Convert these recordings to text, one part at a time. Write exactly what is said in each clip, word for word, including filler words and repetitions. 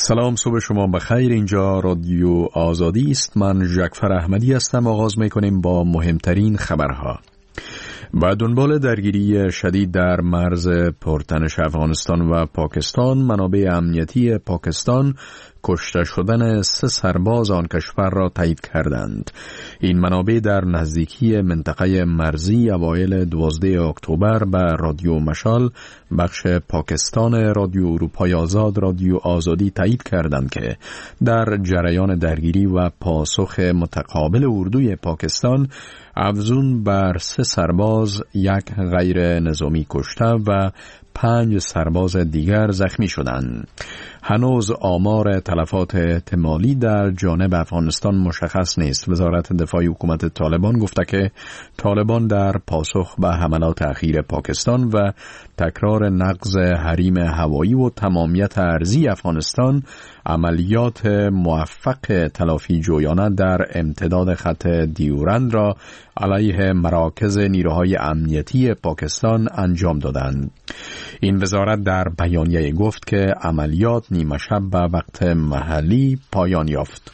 سلام، صبح شما بخیر. اینجا رادیو آزادی است. من جعفر احمدی هستم. آغاز میکنیم با مهمترین خبرها. با دنبال درگیری شدید در مرز پرتنش افغانستان و پاکستان، منابع امنیتی پاکستان کشته شدن سه سرباز آن کشور را تایید کردند. این منابع در نزدیکی منطقه مرزی اوایل دوازده اکتبر به رادیو مشال بخش پاکستان رادیو اروپای آزاد رادیو آزادی تایید کردند که در جریان درگیری و پاسخ متقابل اردوی پاکستان افزون بر سه سرباز یک غیر نظامی کشته و پنج سرباز دیگر زخمی شدند. هنوز آمار تلفات احتمالی در جانب افغانستان مشخص نیست. وزارت دفاع حکومت طالبان گفته که طالبان در پاسخ به حملات اخیر پاکستان و تکرار نقض حریم هوایی و تمامیت ارضی افغانستان عملیات موفق تلافی جویانه در امتداد خط دیورند را علیه مراکز نیروهای امنیتی پاکستان انجام دادند. این وزارت در بیانیه گفت که عملیات نیمه شب به وقت محلی پایان یافت.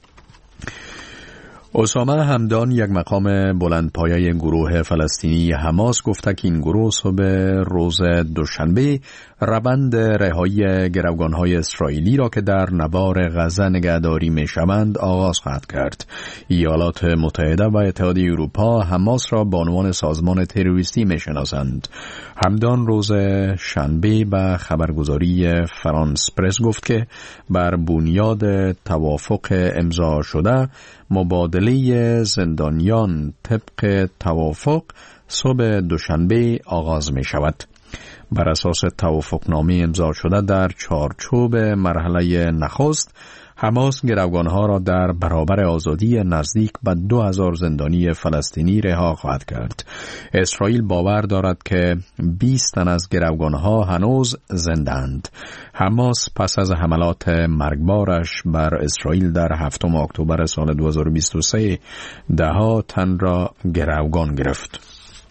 اسامه همدان، یک مقام بلندپایه گروه فلسطینی حماس، گفته که این گروه صبح روز دوشنبه روند رهایی گروگان‌های اسرائیلی را که در نوار غزه نگهداری می‌شوند آغاز خواهد کرد. ایالات متحده و اتحادیه اروپا حماس را به عنوان سازمان تروریستی می‌شناسند. همدان روز شنبه به خبرگزاری فرانس پرس گفت که بر بنیاد توافق امضا شده مبادله زندانیان طبق توافق صبح دوشنبه آغاز می شود. بر اساس توافقنامه امضا شده در چارچوب مرحله نخست، حماس گروگانها را در برابر آزادی نزدیک به دو هزار زندانی فلسطینی رها خواهد کرد. اسرائیل باور دارد که بیست تن از گروگانها هنوز زنده‌اند. حماس پس از حملات مرگبارش بر اسرائیل در هفتم اکتبر سال دو هزار و بیست و سه ده ها تن را گروگان گرفت.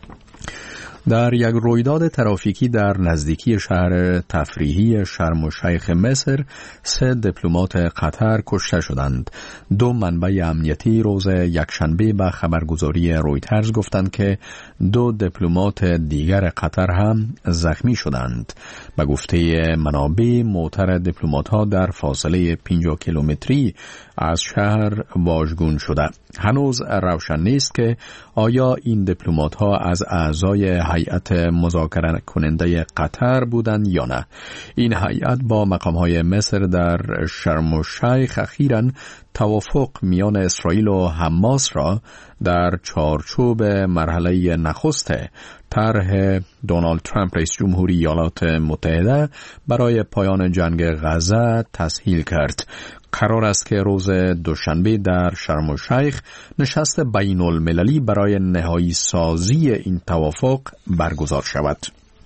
در یک رویداد ترافیکی در نزدیکی شهر تفریحی شرم الشیخ مصر، سه دیپلمات قطر کشته شدند. دو منبع امنیتی روز یکشنبه به خبرگزاری رویترز گفتند که دو دیپلمات دیگر قطر هم زخمی شدند. به گفته منابع، موتر دیپلمات‌ها در فاصله پنجاه کیلومتری از شهر واژگون شده. هنوز روشن نیست که آیا این دیپلمات‌ها از اعضای هیئت مذاکره کننده قطر بودند یا نه. این هیئت با مقام‌های مصر در شرم الشیخ اخیراً توافق میان اسرائیل و حماس را در چارچوب مرحله نخست طرح دونالد ترامپ رئیس جمهوری ایالات متحده برای پایان جنگ غزه تسهیل کرد. قرار است که روز دوشنبه در شرم الشیخ نشست بین المللی برای نهایی سازی این توافق برگزار شود.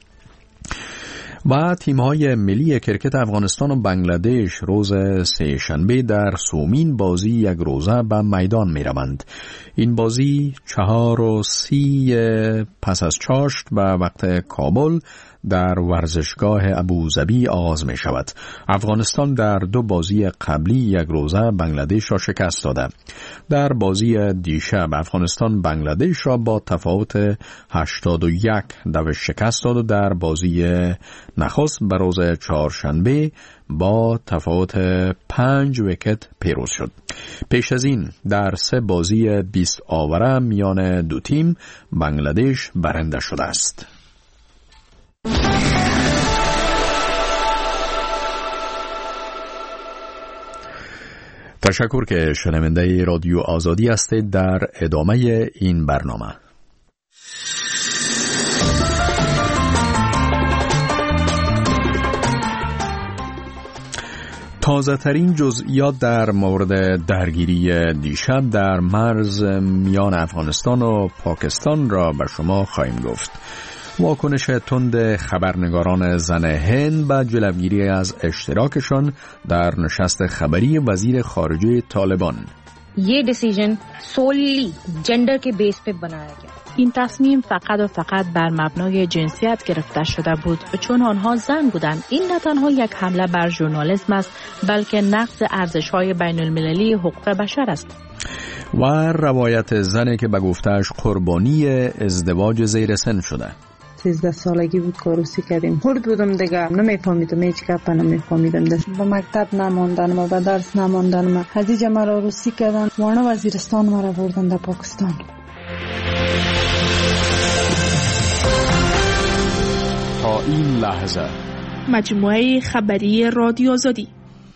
و تیم‌های ملی کرکت افغانستان و بنگلادش روز سه شنبه در سومین بازی یک روزه به میدان می‌روند. این بازی چهار و سی پس از چاشت به وقت کابل در ورزشگاه ابوظبی آغاز می شود. افغانستان در دو بازی قبلی یک روزه بنگلادش را شکست داده. در بازی دیشب افغانستان بنگلادش را با تفاوت هشتاد و یک دوش شکست داد و در بازی نخست به روز چهارشنبه با تفاوت پنج ویکت پیروز شد. پیش از این در سه بازی بیست آوره میان دو تیم بنگلادش برنده شده است. تشکر که شنونده رادیو آزادی هستید. در ادامه این برنامه تازه ترین جزئیات در مورد درگیری دیشب در مرز میان افغانستان و پاکستان را به شما خواهیم گفت. واکنش تند خبرنگاران زن هند به جلوگیری از اشتراکشان در نشست خبری وزیر خارجه طالبان. ये decision solely gender के base पे बनाया गया. این تصمیم فقط و فقط بر مبنای جنسیت گرفته شده بود، چون آنها زن بودند. این نه تنها یک حمله بر ژورنالیسم است، بلکه نقض ارزش‌های بین‌المللی حقوق بشر است. و روایت زنی که به گفته‌اش قربانی ازدواج زیر سن شده. سیزده سالگی بود که عروسی کردیم. خرد بودم دیگه، نمیفهمیدم هیچ گپ نمیفهمیدم. به مکتب نماندن و به درس نماندن ما از اینجا مرا عروسی کردن، وانه وزیرستان مرا بردن در پاکستان. تا این لحظه مجموعه خبری رادیو آزادی.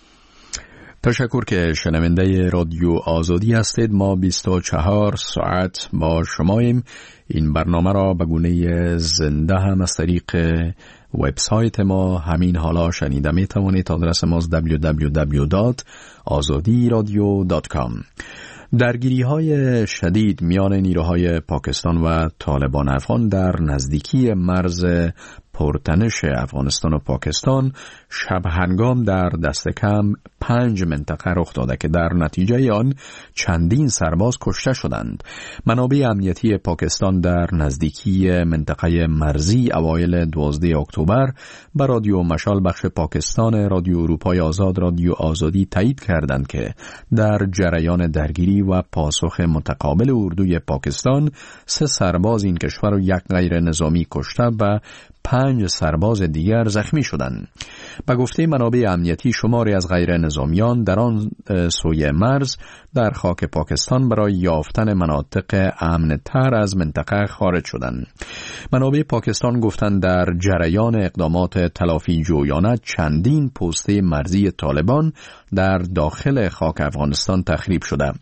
تشکر که شنونده رادیو آزادی هستید. ما بیست و چهار ساعت با شماییم. این برنامه را به گونه زنده هم از طریق وبسایت ما همین حالا شنیده می توانید. آدرس ما دبلیو دبلیو دبلیو دات آزادی رادیو دات کام. درگیری های شدید میان نیروهای پاکستان و طالبان افغان در نزدیکی مرز پرتنش افغانستان و پاکستان شب هنگام در دست کم پنج منطقه رخ داده که در نتیجه آن چندین سرباز کشته شدند. منابع امنیتی پاکستان در نزدیکی منطقه مرزی اوایل دوازده اکتبر به رادیو مشال بخش پاکستان رادیو اروپای آزاد رادیو آزادی تایید کردند که در جریان درگیری و پاسخ متقابل اردوی پاکستان سه سرباز این کشور و یک غیر نظامی کشته و پنج سرباز دیگر زخمی شدند. به گفته منابع امنیتی شماری از غیر نظامیان در آن سوی مرز در خاک پاکستان برای یافتن مناطق امن تر از منطقه خارج شدند. منابع پاکستان گفتند در جریان اقدامات تلافی جویانه چندین پسته مرزی طالبان در داخل خاک افغانستان تخریب شده.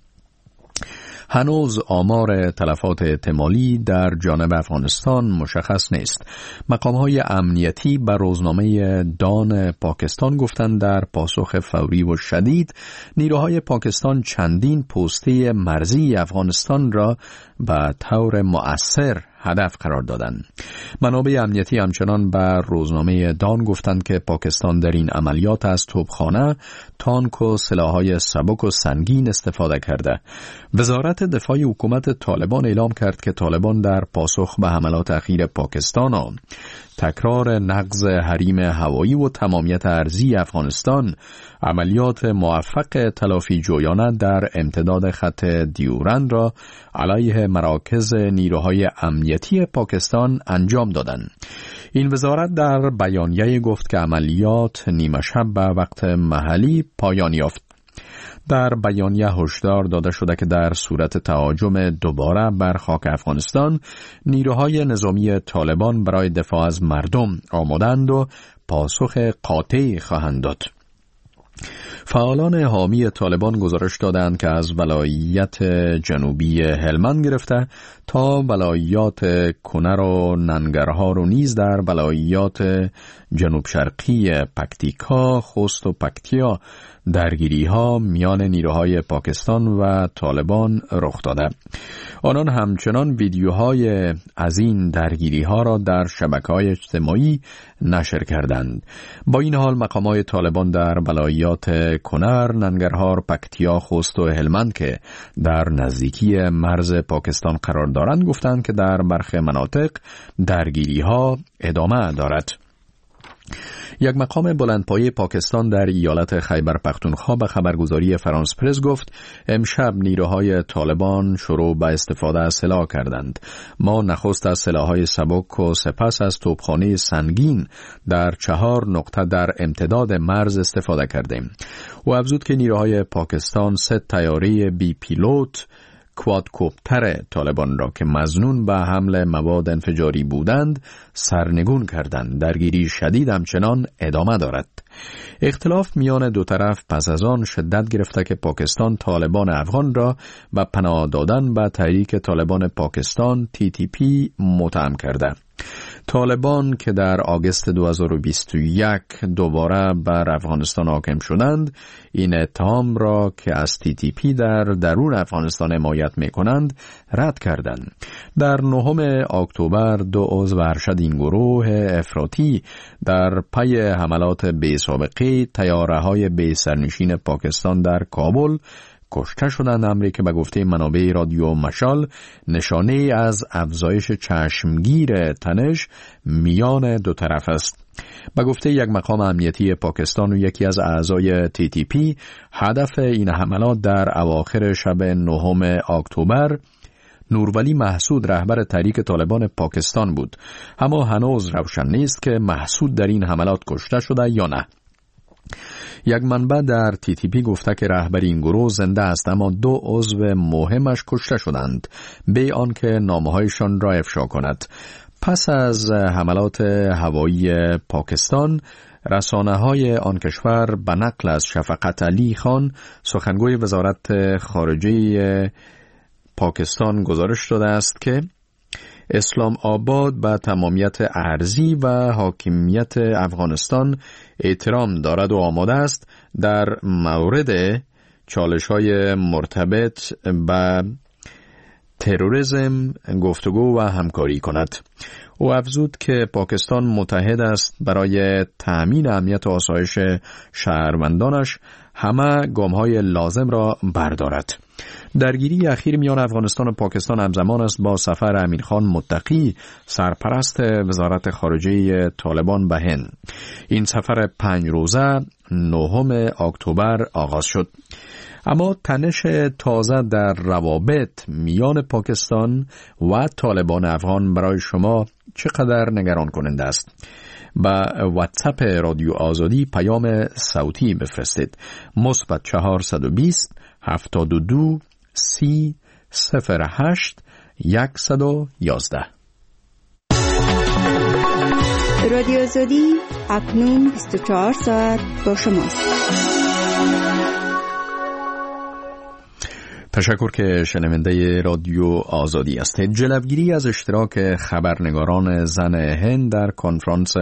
هنوز آمار تلفات احتمالی در جانب افغانستان مشخص نیست. مقام‌های امنیتی به روزنامه دان پاکستان گفتند در پاسخ فوری و شدید نیروهای پاکستان چندین پسته مرزی افغانستان را به طور مؤثر هدف قرار دادند. منابع امنیتی همچنان بر روزنامه دان گفتند که پاکستان در این عملیات از توپخانه، تانک و سلاح‌های سبک و سنگین استفاده کرده. وزارت دفاع حکومت طالبان اعلام کرد که طالبان در پاسخ به حملات اخیر پاکستان و تکرار نقض حریم هوایی و تمامیت ارضی افغانستان عملیات موفق تلافی جویانه در امتداد خط دیورند را علیه مراکز نیروهای امنیتی پاکستان انجام دادند. این وزارت در بیانیه گفت که عملیات نیمه شب به وقت محلی پایان یافت. در بیانیه هشدار داده شده که در صورت تهاجم دوباره بر خاک افغانستان نیروهای نظامی طالبان برای دفاع از مردم آمادند و پاسخ قاطعی خواهند داد. فعالان حامی طالبان گزارش دادند که از ولایت جنوبی هلمند گرفته تا ولایات کنر و ننگرهار و نیز در ولایات جنوب شرقی پکتیکا، خوست و پکتیا درگیری ها میان نیروهای پاکستان و طالبان رخ داده. آنان همچنان ویدیوهای از این درگیری ها را در شبکه‌های اجتماعی نشر کردند. با این حال مقامات طالبان در ولایات کنر، ننگرهار، پکتیا، خوست و هلمند که در نزدیکی مرز پاکستان قرار دارند گفتند که در برخی مناطق درگیری ها ادامه دارد. یک مقام بلندپایه پاکستان در ایالت خیبر پختونخوا به خبرگزاری فرانس پرس گفت امشب نیروهای طالبان شروع به استفاده از سلاح کردند. ما نخست از سلاح‌های سبک و سپس از توپخانه سنگین در چهار نقطه در امتداد مرز استفاده کردیم. او افزود که نیروهای پاکستان سه طیاره بی پیلوت کوادکوپتر طالبان را که مظنون به حمل مواد انفجاری بودند سرنگون کردند. درگیری شدید همچنان ادامه دارد. اختلاف میان دو طرف پس از آن شدت گرفته که پاکستان طالبان افغان را به پناه دادن به تحریک طالبان پاکستان تی تی پی متهم کرده. طالبان که در آگوست دو هزار و بیست و یک دوباره بر افغانستان حاکم شدند این اتهام را که از تی تی پی در درون افغانستان حمایت می‌کنند رد کردند. در نهم اکتبر دو عضو ارشد این گروه افراطی در پی حملات بی‌سابقه طیاره‌های بی سرنشین پاکستان در کابل کشته شدند، امری که به گفته منابع رادیو مشال نشانه از افزایش چشمگیر تنش میان دو طرف است. به گفته یک مقام امنیتی پاکستان و یکی از اعضای تی تی پی، هدف این حملات در اواخر شب نهم اکتبر نورولی محسود رهبر تحریک طالبان پاکستان بود، اما هنوز روشن نیست که محسود در این حملات کشته شده یا نه. یک منبع در تی تی پی گفته که رهبر این گروه زنده است، اما دو عضو مهمش کشته شدند بی آنکه نامه‌هایشان را افشا کند. پس از حملات هوایی پاکستان، رسانه‌های آن کشور به نقل از شفقت علی خان، سخنگوی وزارت خارجه پاکستان، گزارش داده است که اسلام آباد به تمامیت ارضی و حاکمیت افغانستان احترام دارد و آماده است در مورد چالش‌های مرتبط به تروریسم گفتگو و همکاری کند. او افزود که پاکستان متحد است برای تأمین امنیت و آسایش شهروندانش همه گام‌های لازم را بردارد. درگیری اخیر میان افغانستان و پاکستان همزمان است با سفر امیرخان متقی، سرپرست وزارت خارجه طالبان به هند. این سفر پنج روزه نهم اکتبر آغاز شد. اما تنش تازه در روابط میان پاکستان و طالبان افغان برای شما چقدر نگران کننده است؟ با واتساپ رادیو آزادی پیام صوتی بفرستید. مثبت چهارصد و بیست هفتاد و دو سی صفر هشت صد و یازده. رادیو آزادی اکنون بیست و چهار ساعت با شماست. تشکر که شنونده رادیو آزادی هستید. جلوگیری از اشتراک خبرنگاران زن هند در کنفرانس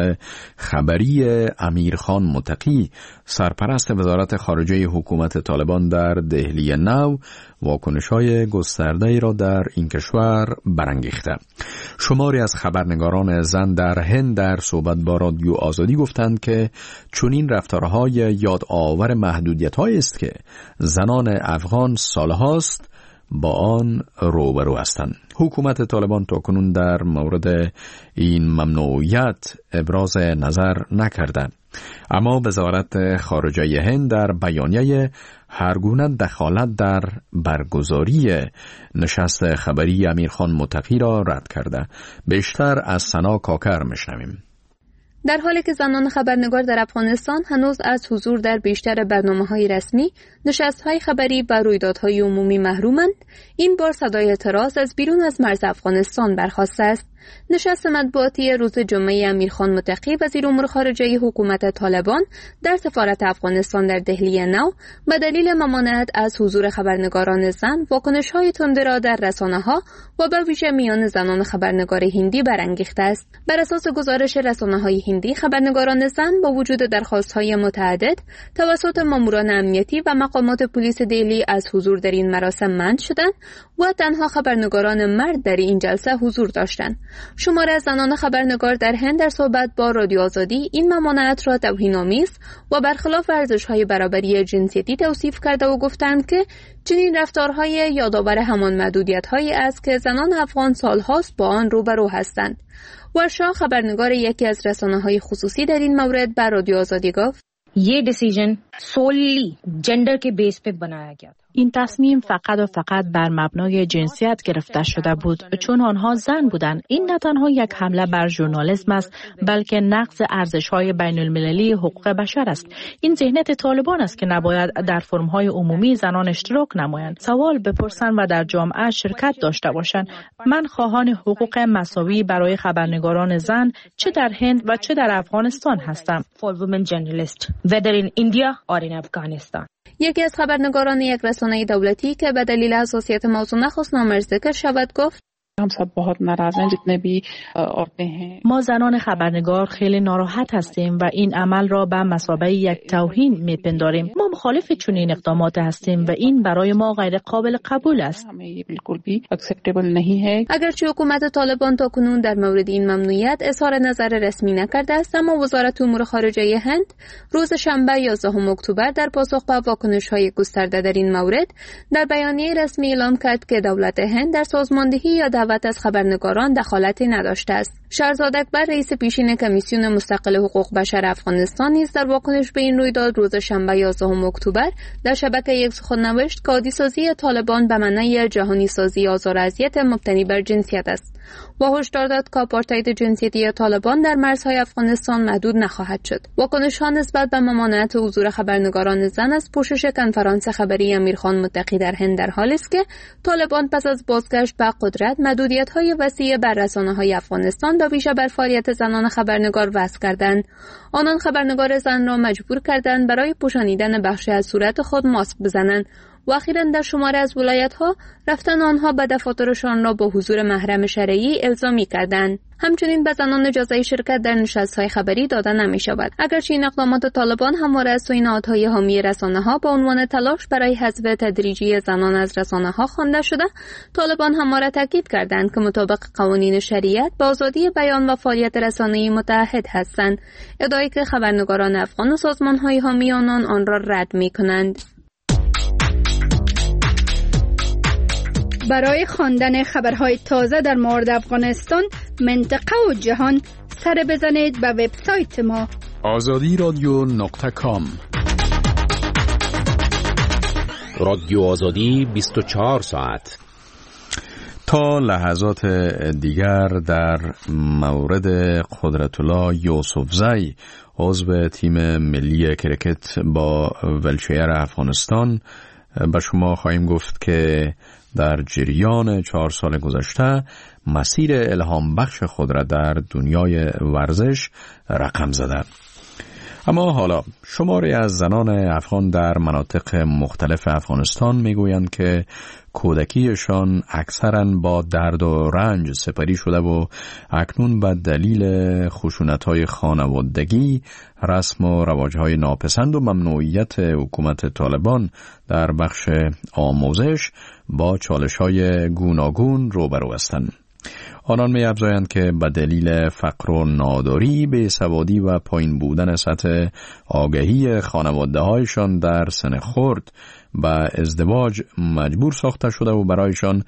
خبری امیرخان متقی، سرپرست وزارت خارجه حکومت طالبان در دهلی نو، واکنش‌های گسترده‌ای را در این کشور برانگیخته. شماری از خبرنگاران زن در هند در صحبت با رادیو آزادی گفتند که چنین رفتارهای یادآور محدودیت‌هایی است که زنان افغان سالهاست با آن روبرو هستند. حکومت طالبان تاکنون در مورد این ممنوعیت ابراز نظر نکرده، اما وزارت خارجه هند در بیانیه هرگونه دخالت در برگزاری نشست خبری امیرخان متقی را رد کرده. بیشتر از سنا کاکر میشنویم. در حالی که زنان خبرنگار در افغانستان هنوز از حضور در بیشتر برنامه‌های رسمی، نشست‌های خبری و رویدادهای عمومی محرومند، این بار صدای اعتراض از بیرون از مرز افغانستان برخاسته است. نشست مطبوعاتی روز جمعه امیرخان متقی وزیر امور خارجه حکومت طالبان در سفارت افغانستان در دهلی نو به دلیل ممانعت از حضور خبرنگاران زن، واکنش‌های تنده را در رسانه‌ها و به ویژه میان زنان خبرنگار هندی برانگیخته است. بر اساس گزارش رسانه‌های هندی، خبرنگاران زن با وجود درخواست‌های متعدد توسط ماموران امنیتی و مقامات پلیس دهلی از حضور در این مراسم منع شدند و تنها خبرنگاران مرد در این جلسه حضور داشتند. شماره از زنان خبرنگار در هند در صحبت با رادیو آزادی این ممانعت را توهین‌آمیز و برخلاف ارزش‌های برابری جنسیتی توصیف کرده و گفتند که چنین رفتارهای یادآور همان محدودیت‌هایی است که زنان افغان سال‌هاست با آن روبرو هستند. ورشا خبرنگار یکی از رسانه‌های خصوصی در این مورد بر رادیو آزادی گفت: ये डिसीजन solely जेंडर के बेस पे बनाया गया था. این تصمیم فقط و فقط بر مبنای جنسیت گرفته شده بود، چون آنها زن بودند. این نه تنها یک حمله بر ژورنالیسم است، بلکه نقض ارزش‌های بین‌المللی حقوق بشر است. این ذهنیت طالبان است که نباید در فرم‌های عمومی زنان اشتراک نمایند، سوال بپرسند و در جامعه شرکت داشته باشند. من خواهان حقوق مساوی برای خبرنگاران زن چه در هند و چه در افغانستان هستم. For women journalists, whether in India or in Afghanistan. یکی از خبرنگاران یک رسانه دولتی که به دلیل حساسیت موضوع نخواست نامش ذکر شود گفت: हम सब बहुत नाराज हैं जितने भी औरतें हैं. ما زنان خبرنگار خیلی ناراحت هستیم و این عمل را به مثابه یک توهین میپنداریم. ما مخالف چنین اقدامات هستیم و این برای ما غیر قابل قبول است. हमें ये बिल्कुल भी एक्सेप्टेबल नहीं है. اگرچه حکومت طالبان تاکنون در مورد این ممنوعیت اظهار نظر رسمی نکرده است، اما وزارت امور خارجه هند روز شنبه یازدهم اکتبر در پاسخ به واکنش‌های گسترده در این مورد در بیانیه رسمی اعلام کرد که دولت هند در سازماندهی یا دعوت از خبرنگاران دخالتی نداشته است. شهرزاد اکبر رئیس پیشین کمیسیون مستقل حقوق بشر افغانستان نیز در واکنش به این رویداد روز شنبه یازدهم اکتبر در شبکه یک سخن نوشت که عادی‌سازی طالبان به معنای جهانی سازی آزار و اذیت مبتنی بر جنسیت است و هشدار داد که آپارتاید جنسیتی طالبان در مرزهای افغانستان محدود نخواهد شد. واکنش‌ها نسبت به ممانعت حضور خبرنگاران زن از پوشش کنفرانس خبری امیرخان متقی در هند در حالی است که طالبان پس از بازگشت به قدرت محدودیت‌های وسیع بر رسانه‌های افغانستان به ویژه بر فعالیت زنان خبرنگار وضع کردند. آنان خبرنگار زن را مجبور کردند برای پوشانیدن بخشی از صورت خود ماسک بزنند و اخیراً در شماری از ولایت‌ها رفتن آنها به دفاترشان را با حضور محرم شرعی الزامی کردند. همچنین به زنان اجازه شرکت در نشست‌های خبری داده نمی‌شود. اگرچه این اقدامات طالبان همواره از سوی نهادهای حامی رسانه‌ها به عنوان تلاش برای حذف تدریجی زنان از رسانه‌ها خوانده شده، طالبان همواره تاکید کردند که مطابق قوانین شریعت با آزادی بیان و فعالیت رسانه‌ای متعهد هستند، ادعایی که خبرنگاران افغان و سازمان‌های حامی آنان آن را رد می‌کنند. برای خواندن خبرهای تازه در مورد افغانستان، منطقه و جهان سر بزنید به وبسایت ما آزادی رادیو نقطه کام. رادیو آزادی بیست و چهار ساعت. تا لحظات دیگر در مورد قدرت‌الله یوسفزی عضو تیم ملی کرکت با ولچیر افغانستان به شما خواهیم گفت که در جریان چهار سال گذشته مسیر الهام بخش خود را در دنیای ورزش رقم زده. اما حالا شماری از زنان افغان در مناطق مختلف افغانستان میگویند که کودکیشان اکثراً با درد و رنج سپری شده و اکنون به دلیل خشونت‌های خانوادگی، رسم و رواج‌های ناپسند و ممنوعیت حکومت طالبان در بخش آموزش با چالش‌های گوناگون روبرو هستند. آنان می افزایند که به دلیل فقر و ناداری، بیسوادی و پایین بودن سطح آگاهی خانواده‌هایشان در سن خرد به ازدواج مجبور ساخته شده و برایشان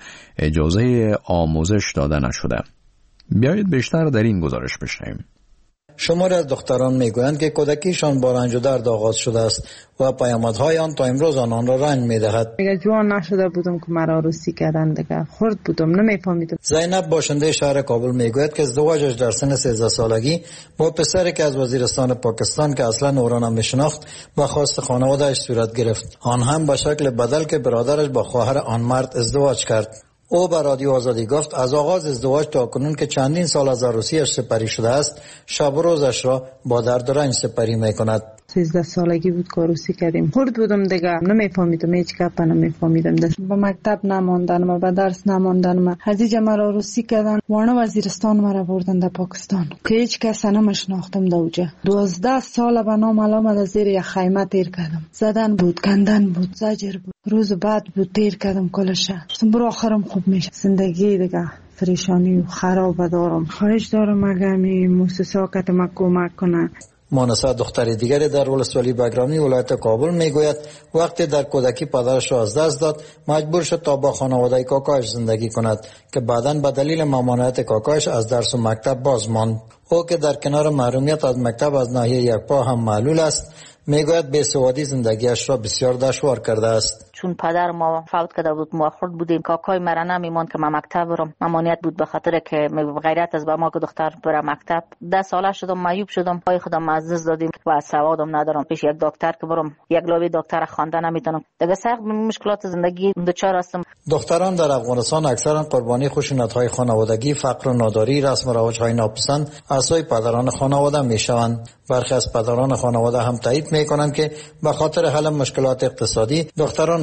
اجازه آموزش داده نشده. بیایید بیشتر در این گزارش بشنویم. شماری از دختران میگویند که کودکیشان با رنج و درد آغاز شده است و پیامدهای آن تا امروز آنان را رنج میدهد. میگه جوان نشده بودم که مرا عروسی کردند دیگه، خرد بودم، نمیفهمیدم. زینب باشنده شهر کابل میگوید که ازدواجش در سن سیزده سالگی با پسری که از وزیرستان پاکستان که اصلا او را نمیشناخت و خواست خانواده‌اش صورت گرفت، آن هم به شکل بدل که برادرش با خواهر آن مرد ازدواج کرد. او به رادیو آزادی گفت از آغاز ازدواج تا کنون که چندین سال از عروسیش سپری شده است، شب و روزش را با درد و رنج سپری میکند. سیزده سالگی بود که عروسی کردیم. خرد بودم دیگه، نمیفهمیدم، هیچ گپ نمیفهمیدم. به مکتب نماندن، به درس نماندن، هزیجا مرا عروسی کردن، وانه وزیرستان مرا بردن در پاکستان که هیچ کس نمیشناختم دوجا. دوازده سال به نام علام از زیر یک خیمه تیر کردم. زدن بود، کندن بود، زجر بود، روز بعد بود تیر کردم کلش. برو آخرم خوب میشه. زندگی دیگه پریشانی و خراب دارم. خواهش دارم اگر می مؤسسات ما کمک کنه. مانسا دختری دیگری در ولسوالی بگرامی ولایت کابل میگوید وقتی در کودکی پدرش را از دست داد مجبور شد تا با خانواده کاکایش زندگی کند که بعداً به دلیل ممانعت کاکایش از درس و مکتب باز ماند. او که در کنار محرومیت از مکتب از ناحیه یکپا هم معلول است، میگوید بیسوادی زندگیش را بسیار دشوار کرده است. چون پدر ما فوت کرده بود، ما خرد بودیم، کاکای مرا نمیماند که من مکتب برم. ممانعت بود به خاطر که غیرت از به ما که دختر بره مکتب. ده ساله شدم، معیوب شدم، پای خودم از دست دادیم و سوادم ندارم پیش یک دکتر که برم، یک لابی دکتر خوانده نمیتونم. دیگه سخت مشکلات زندگی دچار هستم. دختران در افغانستان اکثرا قربانی خشونت‌های خانوادگی، فقر و ناداری، رسم و رواج‌های ناپسند از سوی پدران خانواده میشوند. برخی از پدران خانواده هم تایید میکنند که به خاطر حل مشکلات اقتصادی دختران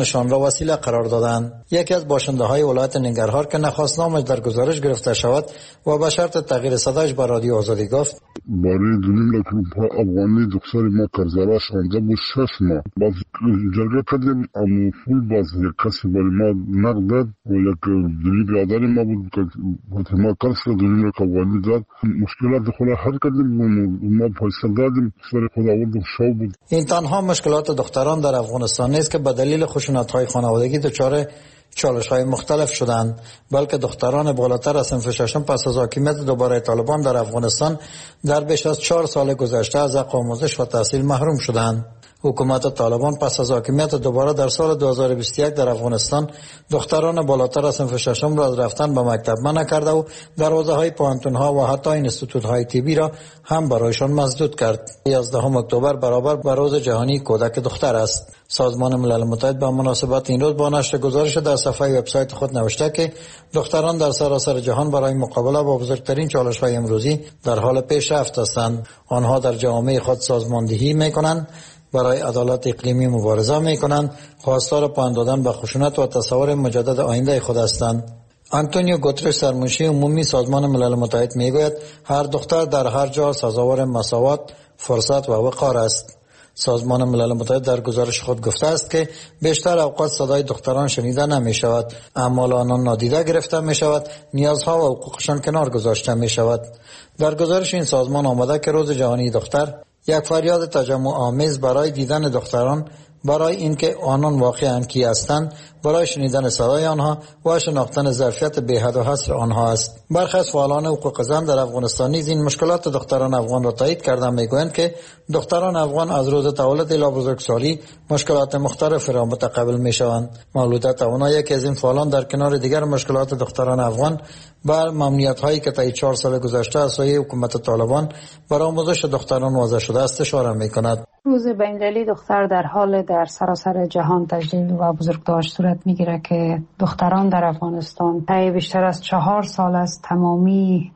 نشان را وسیله قرار دادند. یکی از باشنده های ولایت ننگرهار که نخواست نامش در گزارش گرفته شود و به شرط تغییر صدایش به رادیو آزادی گفت: برای دلیل که افغانی دختر ما کرزالا شانزده بود شش ماه باز جرگه کردیم اما فول باز یک کسی برای ما نقد داد و یک دلیل برادر ما بود که ما کرس دلیل که افغانی داد مشکلات خود حل کردیم و ما پیسه دادیم سر خود آوردیم شو بود. این تنها مشکلات دختران در افغانستان نیست که به دلیل خشونت‌های خانوادگی دچار چالش‌های مختلف شدند، بلکه دختران بالاتر از صنف ششم پس از حاکمیت دوباره طالبان در افغانستان در بیش از چهار سال گذشته از حق آموزش و تحصیل محروم شدند. حکومت طالبان پس از حاکمیت دوباره در سال دو هزار و بیست و یک در افغانستان دختران بالاتر از صنف ششم را از رفتن به مکتب منع کرده و دروازه‌های پوهنتون‌ها و حتی اینستیتوت‌های طبی را هم برایشان مسدود کرد. یازدهم اکتبر برابر با روز جهانی کودک دختر است. سازمان ملل متحد به مناسبت این روز با نشر گزارش در صفحه وبسایت خود نوشته که دختران در سراسر جهان برای مقابله با بزرگترین چالش‌های امروزی در حال پیشرفت هستند. آنها در جامعه خود سازماندهی می‌کنند، برای عدالت اقلیمی مبارزه می‌کنند، خواستار پایان دادن به خشونت و تصور مجدد آینده خود هستند. آنتونیو گوترش سرمنشی عمومی سازمان ملل متحد میگوید هر دختر در هر جا سزاوار مساوات، فرصت و وقار است. سازمان ملل متحد در گزارش خود گفته است که بیشتر اوقات صدای دختران شنیده نمی شود، اعمال آنان نادیده گرفته می شود، نیازها و حقوقشان کنار گذاشته می شود. در گزارش این سازمان آمده که روز جهانی دختر یک فریاد تجمع آمیز برای دیدن دختران، برای اینکه آنان واقعاً کی هستند، برای شنیدن صدای آنها و شناختن ظرفیت بی‌حد و حصر آنها است. برخی از فعالان حقوق زن در افغانستان نیز این مشکلات دختران افغان را تایید کردند. میگویند که دختران افغان از روز تولد الی بزرگسالی مشکلات مختلف را متقبل میشوند. مولوده توانا یکی از این فعالان در کنار دیگر مشکلات دختران افغان بر ممنوعیت هایی که طی چهار سال گذشته از سوی حکومت طالبان بر آموزش دختران وضع شده است اشاره میکند. روز بین‌المللی دختر در حال در سراسر جهان تجلیل و بزرگداشت صورت میگیره که دختران در افغانستان طی بیشتر از چهار سال از تمامی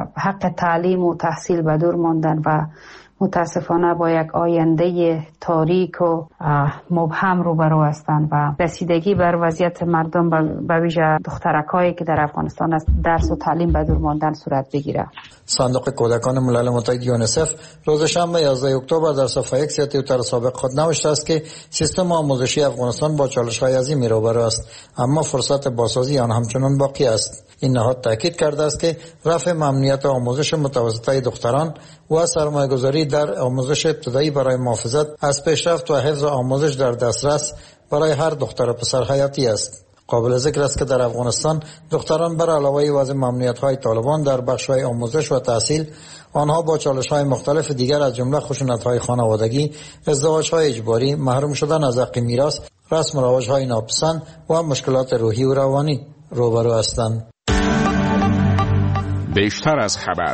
حق تعلیم و تحصیل به دور ماندن و متاسفانه با یک آینده تاریک و مبهم روبرو هستند و رسیدگی بر وضعیت مردم به ویژه دخترکایی که در افغانستان از درس و تعلیم به دور ماندن صورت بگیره. صندوق کودکان ملل متحد یونیسف روز شنبه یازده اکتبر در صفحه اکس توییتر سابق خود نوشته است که سیستم آموزشی افغانستان با چالش‌های عظیمی روبرو است، اما فرصت بازسازی آن همچنان باقی است. این نهاد تاکید کرده است که رفع ممنوعیت آموزش متوسطه دختران و سرمایه‌گذاری در آموزش ابتدایی برای محافظت از پیشرفت و حفظ آموزش در دسترس برای هر دختر و پسر حیاتی است. قابل ذکر است که در افغانستان دختران بر علاوه وضع ممنوعیت‌های طالبان در بخش‌های آموزش و تحصیل، آنها با چالش‌های مختلف دیگر از جمله خشونت‌های خانوادگی، ازدواج‌های اجباری، محروم شدن از حق میراث، رسم و رواج‌های ناپسند و مشکلات روحی و روانی روبرو هستند. بیشتر از خبر.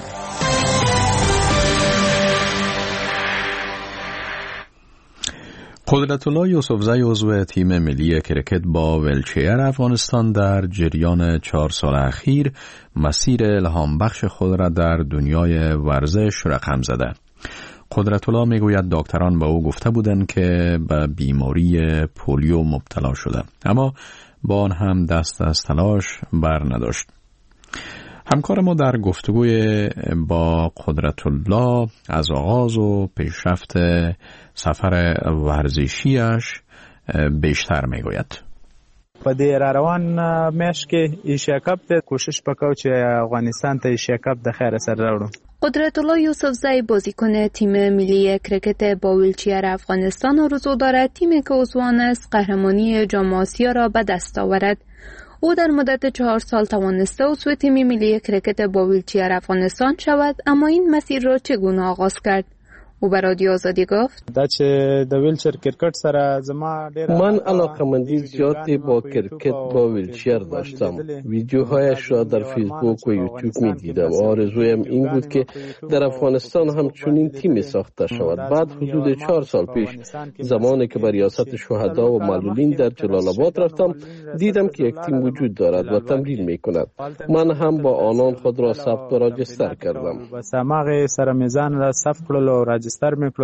قدرت‌الله یوسفزی عضو تیم ملی کرکت با ویلچیر افغانستان در جریان چهار سال اخیر مسیر الهام بخش خود را در دنیای ورزش رقم زده. قدرت‌الله میگوید دکتران به او گفته بودند که به بیماری پولیو مبتلا شده، اما با آن هم دست از تلاش بر نداشت. همکار ما در گفتگوی با قدرت‌الله از آغاز و پیشرفت سفر ورزشیش بیشتر میگوید. په دې را روان میاشت کې ایشیا کپ ته کوشش وکړو چې افغانستان ته ایشیا کپ د خیر سره راوړو. قدرت‌الله یوسفزی بازیکن تیم ملی کرکت با ویلچیر افغانستان آرزو دارد تیمی که عضوان است قهرمانی جام آسیا را به دست آورد. او در مدت چهار سال توانسته عضو تیم ملی کرکت با ویلچیر افغانستان شود، اما این مسیر را چگونه آغاز کرد؟ او به رادیو آزادی گفت دا چې د ویلچیر کرکټ سره زما ډېر من علاقه‌مندی زیادی با کرکت با ویلچیر داشتم. ویدیوهایش را در فیسبوک و یوتیوب می‌دیدم. آرزویم این بود که در افغانستان هم چنین تیمی ساخته شود. بعد حدود چهار سال پیش زمانی که به ریاست شهدا و معلولین در جلال آباد رفتم، دیدم که یک تیم وجود دارد و تمرین می‌کند. من هم با آنان خود را ثبت و راجستر کردم. و سماغه سره میزان را ثبت کړل او راجستر می‌کړل.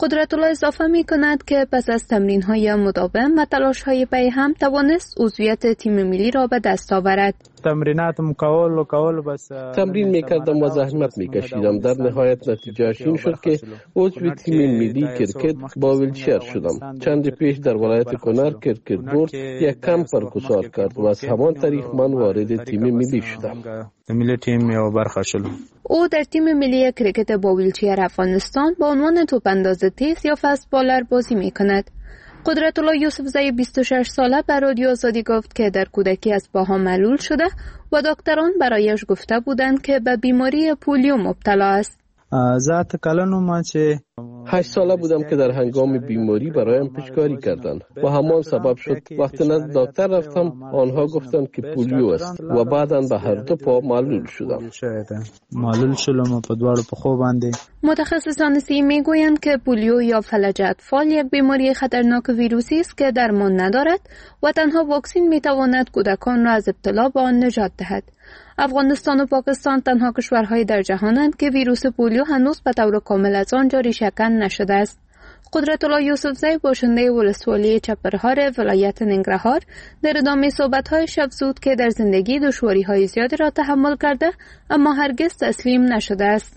قدرت الله اضافه می کند که پس از تمرین های مداوم و تلاش های پی هم توانست عضویت تیم ملی را به دست آورد. تمرینات مکول و کول بس تمرین میکردم و زحمت میکشیدم. در نهایت نتیجهش این شد که عضو تیم ملی کرکت با ویلچر شدم. چند پیش در ولایت کنر کرکت بورد یک کمپ برگزار کرد و از همان طریق من وارد تیم ملی شدم. ملی تیم یا برخه شدم. او در تیم ملی کرکت با ویلچر افغانستان با عنوان توپانداز تیز یا فست بالر بازی میکند. قدرت الله یوسفزی بیست و شش ساله به رادیو آزادی گفت که در کودکی از پاها معلول شده و دکتران برایش گفته بودند که به بیماری پولیو مبتلا است. ذات کلانو ما چه هشت ساله بودم که در هنگام بیماری برایم پیشکاری کردند و همان سبب شد وقتی نزد دکتر رفتم آنها گفتند که پولیو است و بعداً به هر دو پا معلول شدم. معلول شدم په دواړو پښو باندې. متخصصان صحی میگویند که پولیو یا فلج اطفال یک بیماری خطرناک ویروسی است که درمان ندارد و تنها واکسن میتواند کودکان را از ابتلا به آن نجات دهد. افغانستان و پاکستان تنها کشورهای در جهانند که ویروس پولیو هنوز به طور کامل از آن جاری شکن نشده است. قدرت الله یوسفزی باشنده ولسوالی چپرهار ولایت ننگرهار در ادامه صحبت‌هایش افزود که در زندگی دشواری‌های زیادی را تحمل کرده اما هرگز تسلیم نشده است.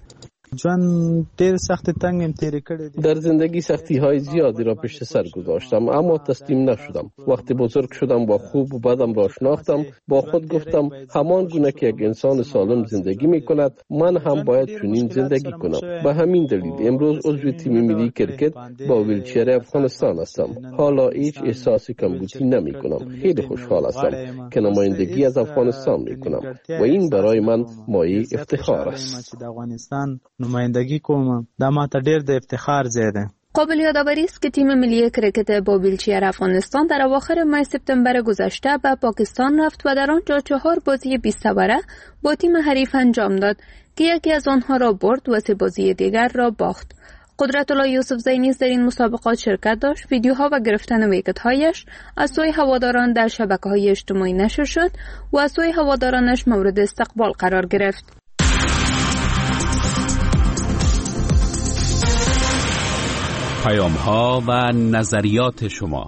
در زندگی سختی های زیادی را پشت سر گذاشتم اما تسلیم نشدم. وقتی بزرگ شدم با خوب و بدم را شناختم با خود گفتم همان گونه که یک انسان سالم زندگی می کند من هم باید چنین زندگی کنم. به همین دلیل امروز عضو تیم ملی کرکت با ویلچر افغانستان هستم. حالا هیچ احساسی کمبودی نمی کنم. خیلی خوشحال هستم که نمایندگی از افغانستان می کنم و این برای من مایه افتخار است. نمایندگی کوم دا ماته ډیر د افتخار ځای ده. قابل یادآوری است که تیم ملی کرکت با ویلچر افغانستان در اواخر ماه سپتامبر گذشته به پاکستان رفت و در آنجا چهار بازی بیست اوره با تیم حریف انجام داد که یکی از آنها را برد و سه بازی دیگر را باخت. قدرت الله یوسفزی نیز در این مسابقات شرکت داشت. ویدیوها و گرفتن ویکت‌هایش از سوی هواداران در شبکه‌های اجتماعی نشر شد و از سوی هوادارانش مورد استقبال قرار گرفت. پیام‌ها و نظریات شما.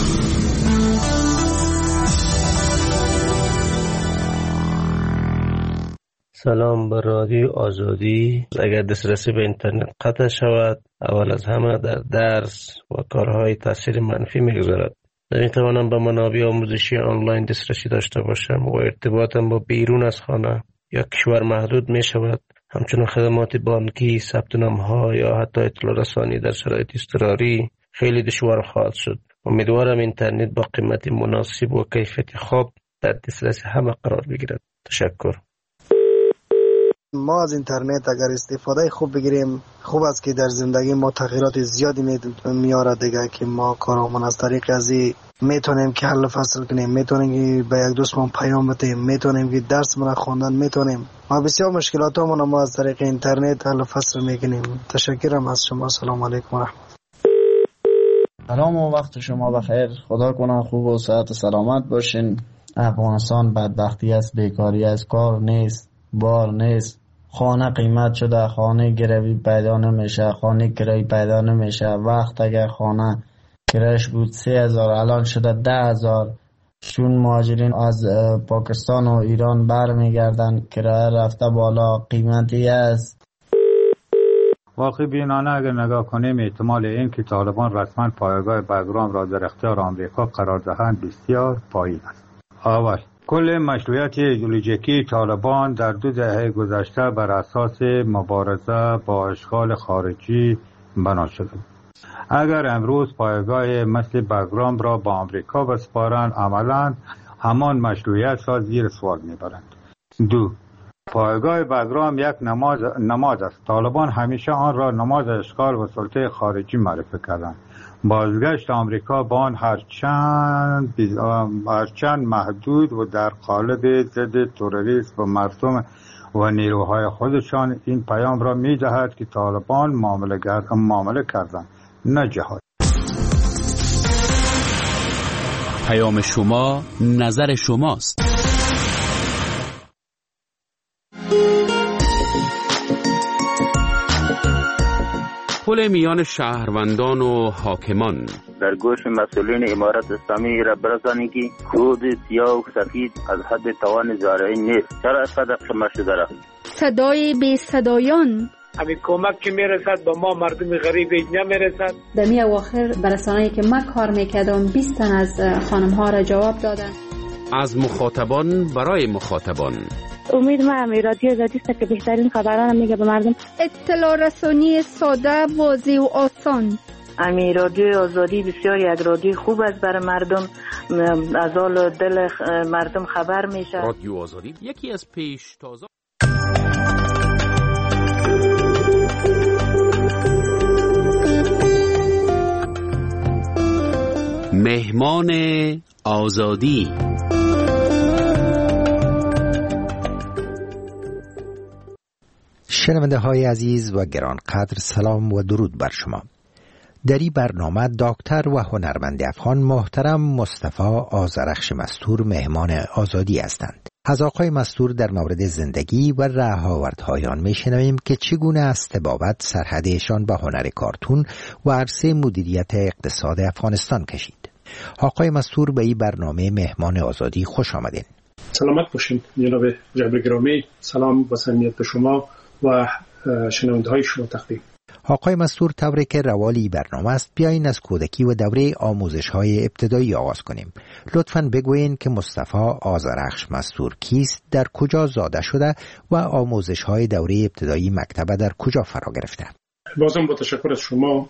سلام به رادیو آزادی. اگر دسترسی به اینترنت قطع شود اول از همه در درس و کارهای تاثیر منفی میگذارد. نمیتوانم به منابع آموزشی آنلاین دسترسی داشته باشم و ارتباطم با بیرون از خانه یا کشور محدود می شود. همچنین خدمات بانکی، ثبت نام‌ها یا حتی اطلاع رسانی در شرایط اضطراری خیلی دشوار خواهد شد. امیدوارم اینترنت با قیمت مناسب و کیفیت خوب در دسترس همه قرار بگیرد. تشکر. ما از اینترنت اگر استفاده خوب بگیریم خوب است که در زندگی ما تغییرات زیادی میاره دیگه که ما کارامون از طریق ازی میتونیم که حل فصل کنیم، میتونیم که به یک دوستمون پیام بدیم، میتونیم که درسمون را خواندن میتونیم. ما بسیار مشکلاتمون ما از طریق اینترنت حل فصل میکنیم. تشکرم از شما. سلام علیکم و رحمت. سلام و وقت شما بخیر. خدا کنه خوب و صحت و سلامت باشین. افغانستان بدبختی است، بیکاری است، کار نیست، بار نیست، خانه قیمت شده، خانه گروی پیدا نمیشه، خانه کرایه پیدا نمیشه. وقت اگر خانه کرایش بود سه هزار الان شده ده هزار. چون مهاجرین از پاکستان و ایران برمیگردن کرایه رفته بالا، قیمتی است. واقعی بینانه اگر نگاه کنیم احتمال این که طالبان رسما پایگاه بگرام را در اختیار آمریکا قرار دهند بسیار پایین است. اول کل مشروعیت ایدئولوژیکی طالبان در دو دهه گذشته بر اساس مبارزه با اشغال خارجی بنا شده. اگر امروز پایگاه مثل بگرام را با آمریکا بسپارند عملاً همان مشروعیت را زیر سوال میبرند. دو پایگاه بگرام یک نماد نماد است. طالبان همیشه آن را نماد اشغال و سلطه خارجی معرفی کردند. بازگشت آمریکا با آن هرچند هرچند محدود و در قالب ضد تروریسم و مردم و نیروهای خودشان این پیام را می‌دهد که طالبان معامله معامله کردند نه جهاد. پیام شما نظر شماست. پل میان شهروندان و حاکمان. در گوش مسئولین امارت اسلامی را برسانید که کود سیاه و سفید از حد توان زارعین نیست. چرا اینقدر قیمت شده است؟ صدای بی صدایان. همین کمک که میرسد به ما مردم غریب نمیرسد. در می اواخر برسانه‌ای که من کار میکردم بیست تن از خانم ها را جواب دادن. از مخاطبان برای مخاطبان. امید ما امی رادیو آزادی است که بهترین خبران میگه به مردم. اطلاع رسانی ساده، واضح و آسان. امی رادیو آزادی بسیار یک رادیو خوب است برای مردم، از حال دل مردم خبر میشه. رادیو آزادی یکی از پیش تازه مهمان آزادی. شنونده های عزیز و گرانقدر، سلام و درود بر شما. در این برنامه دکتر و هنرمند افغان محترم مصطفی آذرخش مستور مهمان آزادی هستند. از آقای مستور در مورد زندگی و رهاوردهای آن میشنویم که چگونه از طبابت سرحدشان به هنر کارتون و عرصه مدیریت اقتصاد افغانستان کشید. آقای مستور به این برنامه مهمان آزادی خوش آمدین. سلامت باشین جناب جبر گرامی. سلام و صمیمیت به شما و شنونده های شما تقدیم. آقای مستور، طوری که روالی برنامه است بیاین از کودکی و دوره آموزش های ابتدایی آغاز کنیم. لطفاً بگویین که مصطفی آذرخش مستور کیست، در کجا زاده شده و آموزش های دوره ابتدایی مکتب در کجا فرا گرفته؟ بازم با تشکر از شما.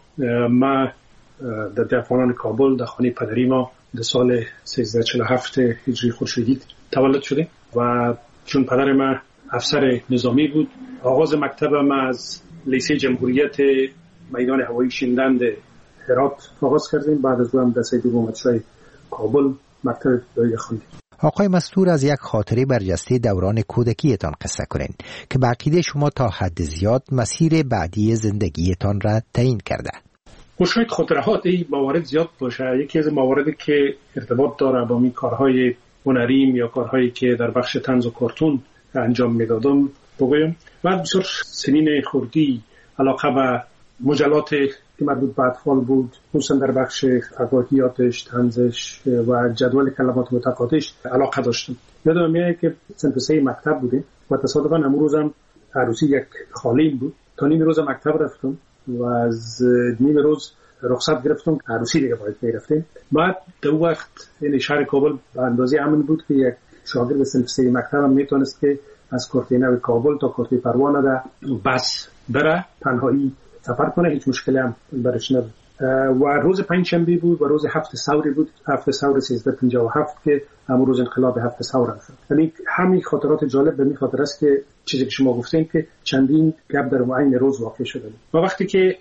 ما در دیافانان کابل در خانه پدری ما در سال سیزده چهل و هفت هجری خورشیدی تولد شدیم و چون پدر ما افسر نظامی بود، آغاز مکتب ما از لیسه جمهوریت میدان هوایی شیندند هرات آغاز کردیم. بعد از اون هم در سید محمدشاه کابل مکتب ابتدایی خواندیم. آقای مستور، از یک خاطره برجسته دوران کودکیتان قصه کنین که به عقیده شما تا حد زیاد مسیر بعدی زندگیتان را تعیین کرده. شاید خاطرات این موارد زیاد باشه. یکی از مواردی که ارتباط داره با می کارهای هنریم یا کارهایی که در بخش طنز و کارتون انجام میدادم بگویم. من بسیار سنین خردی علاقه به مجلات که مربوط به اطفال بود، خصوصا در بخش فکاهیاتش، طنزش و جدول کلمات متقاطعش علاقه داشتم. یادم میاد که صنف سه مکتب بودیم و تصادفاً همون روزم عروسی یک خالیم بود. تا نیم روز مکتب رفتم و از نیم روز رخصت گرفتم، عروسی دیگه باید میرفتیم. بعد دو وقت این شهر کابل به اندازه امن بود که یک شاگرد صنف سه مکتب هم میتونست که از کورتینه کابل تا کورتی پروانه ده بس بره تنهایی سفر کنه، هیچ مشکلی هم برش نبود. و روز پنجشنبه بود و روز هفت ثوری بود، هفت ثور سیزده پنجاه و هفت که همون روز انقلاب هفت ثور هم شد. یعنی همین خاطرات جالب به می خاطر است که چیزی که شما گفتین که چندین گپ در عین روز واقع شده. و وقتی که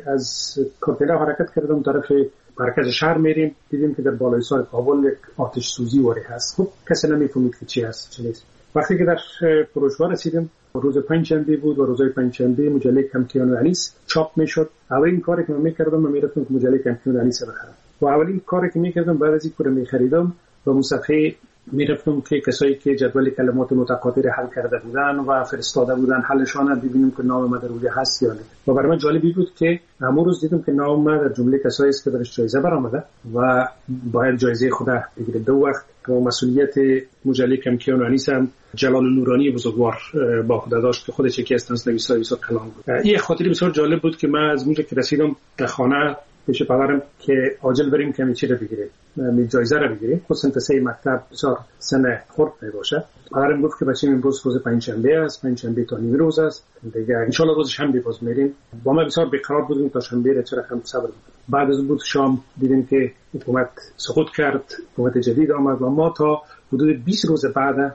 از کورتینه حرکت کردم طرف مرکز شهر میریم، دیدیم که در بالای سر کابل یک آتش سوزی واره هست. خب کسی نمیفهمید که چی هست چی نیست. وقتی که در فروشگاه رسیدیم، روز پنجشنبه بود و روزهای پنجشنبه مجله کمپیون انیس چاپ میشد. اولین کاری که من میکردم من میرفتم که مجله کمپیون انیس بخرم و اولین کاری که میکردم بعد از اینکه میخریدم و مصفحه میرفتم که کسایی که جدول کلمات متقاطع حل کرده بودن و فرستاده بودن حلشان ببینم که نام ما در روی هست یا نه. و برای من جالبی بود که همون روز دیدم که نام ما در جمله کسایی است که برش جایزه برآمده و باید جایزه خود بگیره. دو وقت که مسئولیت مجله کمپیون انیس هم جلال نورانی بزرگوار با خود داشت که خودش یکی از تنزنویسای بسیار کلام بود. این خاطری بسیار جالب بود که من از اونجا که رسیدم در خانه پیش پدرم که عاجل بریم که چی رو بگیریم، می جایزه رو بگیریم. خود سنت سه مکتب بسیار سن خرد میباشه. پدرم گفت که بچه‌م امروز روز پنجشنبه است، پنجشنبه تا نیم روز است دیگه، ان شاء الله روز شنبه باز میریم. با ما بسیار بیقرار بودیم تا شنبه را چرا هم صبر. بعد از بود شام دیدیم که حکومت سقوط کرد، حکومت جدید آمد و ما تا حدود بیست روز بعد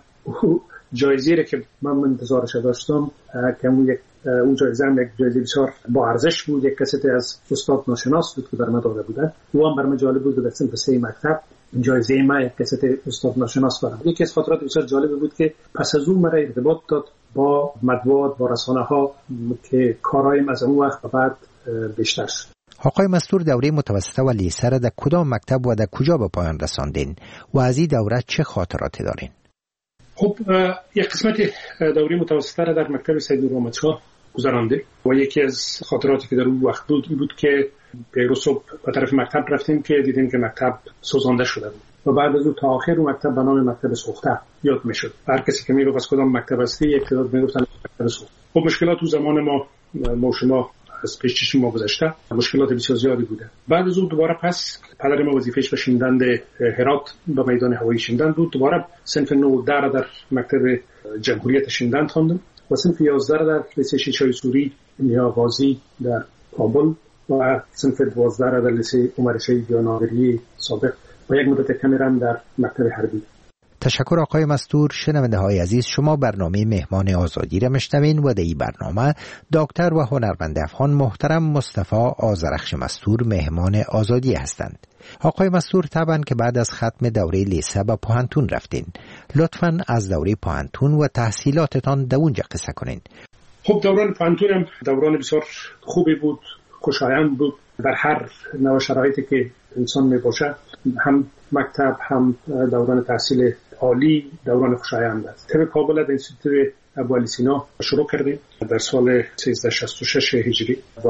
جایزه را که من انتظارش داشتم که یک اون جایزه هم یک جایزه بسیار با ارزش بود، یک کسیت از استاد ناشناس بود که برام داده بودن. او هم برام جالب بود. در صنف سه مکتب جایزه ما یک کسیت استاد ناشناس برام. یکی از خاطرات بسیار جالب بود که پس از اون مرا ارتباط داد با مطبوعات، با رسانه ها که کارایم از اون وقت بعد بیشتر شد. آقای مستور، دوره متوسطه و لیسه را در کدام مکتب و در کجا به پایان رساندین و از این دوره چه خاطراتی دارین؟ خب یک قسمت دوره متوسطه را در مکتب سید نور محمد شاه گذرانده و یکی از خاطراتی که در اون وقت بود این بود که پیروز صبح به طرف مکتب رفتیم که دیدیم که مکتب سوزانده شده بود و بعد از اون تا آخر اون مکتب به نام مکتب سوخته یاد میشد. هر کسی که میگفت از کدام مکتب هستی یک تعداد میگفتن مکتب سوخته. خب مشکلات تو زمان ما ما شما از پیش چشم ما گذشته مشکلات بسیار زیادی بوده. بعد از اون دوباره پس پدر ما وظیفه‌اش به شیندند هرات به میدان هوایی شیندند بود. دوباره صنف نه در در مکتب جمهوریت شیندند خواندم و صنف یازده در لیسه شیشای سوری نیا غازی در کابل و صنف دوازده در لیسه عمر شهید یا ناظری سابق و یک مدت کمی هم در مکتب حربی. تشکر آقای مستور. شنونده های عزیز، شما برنامه مهمان آزادی را میشنوین و در این برنامه دکتر و هنرمند افغان محترم مصطفی آذرخش مستور مهمان آزادی هستند. آقای مستور طبعا که بعد از ختم دوره لیسه به پوهنتون رفتین، لطفاً از دوره پوهنتون و تحصیلاتتان در اونجا قصه کنین. خب دوران پوهنتونم دوران بسیار خوبی بود، خوشایند بود. در هر نوع شرایطی که انسان می باشه، هم مکتب هم دوران تحصیل عالی دوران خوشایند است. طب کابل در انستیتوت ابوعلی سینا شروع کردیم در سال سیزده شصت و شش هجری و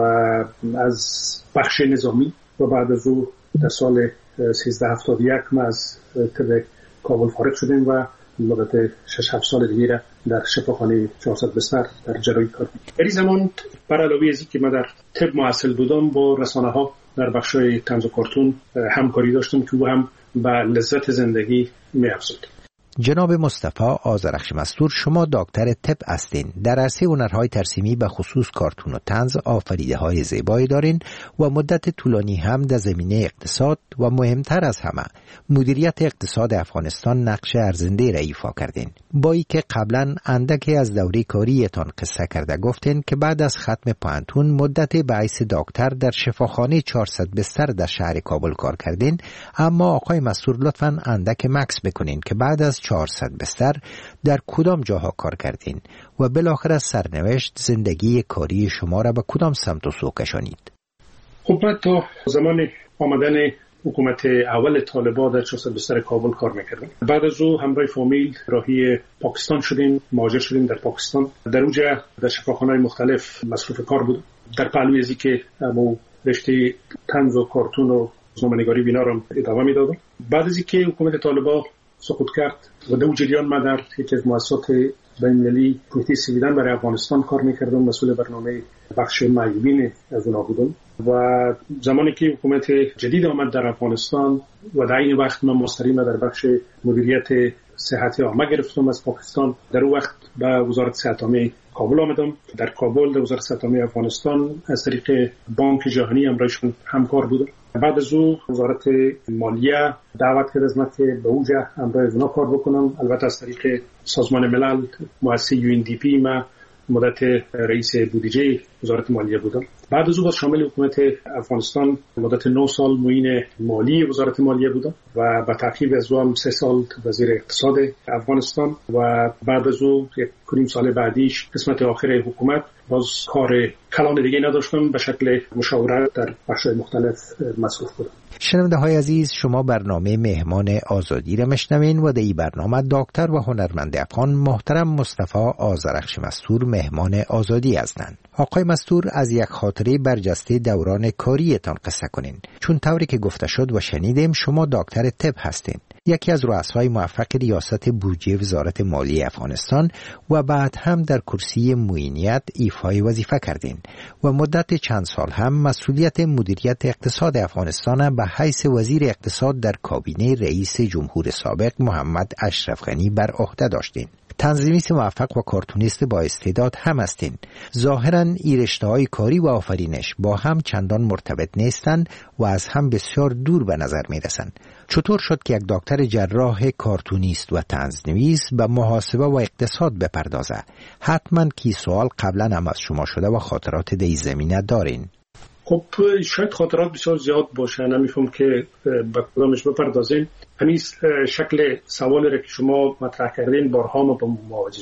از بخش نظامی و بعد از او در سال سیزده هفتاد و یک ما از طب کابل فارغ شدیم و مدت شش هفت سال دیگه در شفاخانه چهارصد بستر در جراحی کار کردیم. در این زمان بر علاوه از اینکه من در طب محصل بودم با رسانه ها در بخش‌های طنز و کارتون همکاری داشتم که او هم به لذت زندگی می‌افزود. جناب مصطفی آذرخش مستور، شما دکتر طب هستین. در عرصه هنرهای ترسیمی به خصوص کارتون و طنز آفریده های زیبایی دارین و مدت طولانی هم در زمینه اقتصاد و مهمتر از همه مدیریت اقتصاد افغانستان نقش ارزنده را ایفا کردین. با اینکه قبلا اندکی از دوره کاریتان قصه کرده گفتین که بعد از ختم پوهنتون مدت به حیث دکتر در شفاخانه چهارصد بستر در شهر کابل کار کردین، اما آقای مستور لطفاً اندک مکس بکنین که بعد از چهارصد بستر در کدام جاها کار کردین و بالاخره از سرنوشت زندگی کاری شما را به کدام سمت و سو کشانید؟ خب من تا زمان آمدن حکومت اول طالبان در چهارصد بستر کابل کار میکردم. بعد از او همراه فامیل راهی پاکستان شدیم، مهاجر شدیم در پاکستان. در اونجا در شفاخانه‌های مختلف مصروف کار بودم. در پهلوی ازی که همو رشته طنز و کارتون و روزنامه‌نگاری بینا را ادامه میدادم. بعد از اینکه حکومت طالبان سقوط کرد و در جریان من در یکی از مؤسسات بین‌المللی پروژه سیویدن برای افغانستان کار میکردم، مسئول برنامه بخش معیوبین از اونها بودم و زمانی که حکومت جدید آمد در افغانستان و در این وقت من مستقیما در بخش مدیریت صحت عامه گرفتم از پاکستان. در اون وقت به وزارت صحت عامه کابل آمدم. در کابل در وزارت صحت عامه افغانستان از طریق بانک جهانی همراهشون همکار بودم. بعد از او وزارت مالیه دعوت کرد از من که به اونجا همراه اونا کار بکنم. البته از طریق سازمان ملل مؤسسه یو ان دی پی ما مدت رئیس بودجه وزارت مالیه بودم. بعد از او باز شامل حکومت افغانستان مدت نه سال معین مالی وزارت مالیه بودم و با تعقیب از او هم سه سال وزیر اقتصاد افغانستان و بعد از او یک کنیم سال بعدیش قسمت آخر حکومت باز کار کلان دیگه نداشتم، به شکل مشاورت در بخش‌های مختلف مصروف بودم. شنونده های عزیز، شما برنامه مهمان آزادی را میشنوین و در این برنامه دکتر و هنرمند افغان محترم مصطفی آذرخش مستور مهمان آزادی هستند. آقای مستور، از یک خاطره برجسته دوران کاریتان قصه کنین، چون طوری که گفته شد و شنیدیم شما دکتر طب هستین، یکی از رؤسای موفق ریاست بودجه وزارت مالیه افغانستان و بعد هم در کرسی معینیت ایفای وظیفه کردین و مدت چند سال هم مسئولیت مدیریت اقتصاد افغانستان به حیث وزیر اقتصاد در کابینه رئیس جمهور سابق محمد اشرف غنی بر عهده داشتین. تنظیمیست موفق و کارتونیست با استعداد هم هستین. ظاهراً این رشته‌های کاری و آفرینش با هم چندان مرتبط نیستند و از هم بسیار دور به نظر می‌رسند. چطور شد که یک دکتر جراح کارتونیست و طنزنویس به محاسبه و اقتصاد بپردازه؟ حتما کی سوال قبلا هم از شما شده و خاطرات در این زمینه دارین. خب شاید خاطرات بسیار زیاد باشه، نمیفهم که به کدامش بپردازیم. همین شکل سوالی را که شما مطرح کردین بارها ما با مواجه شدیم.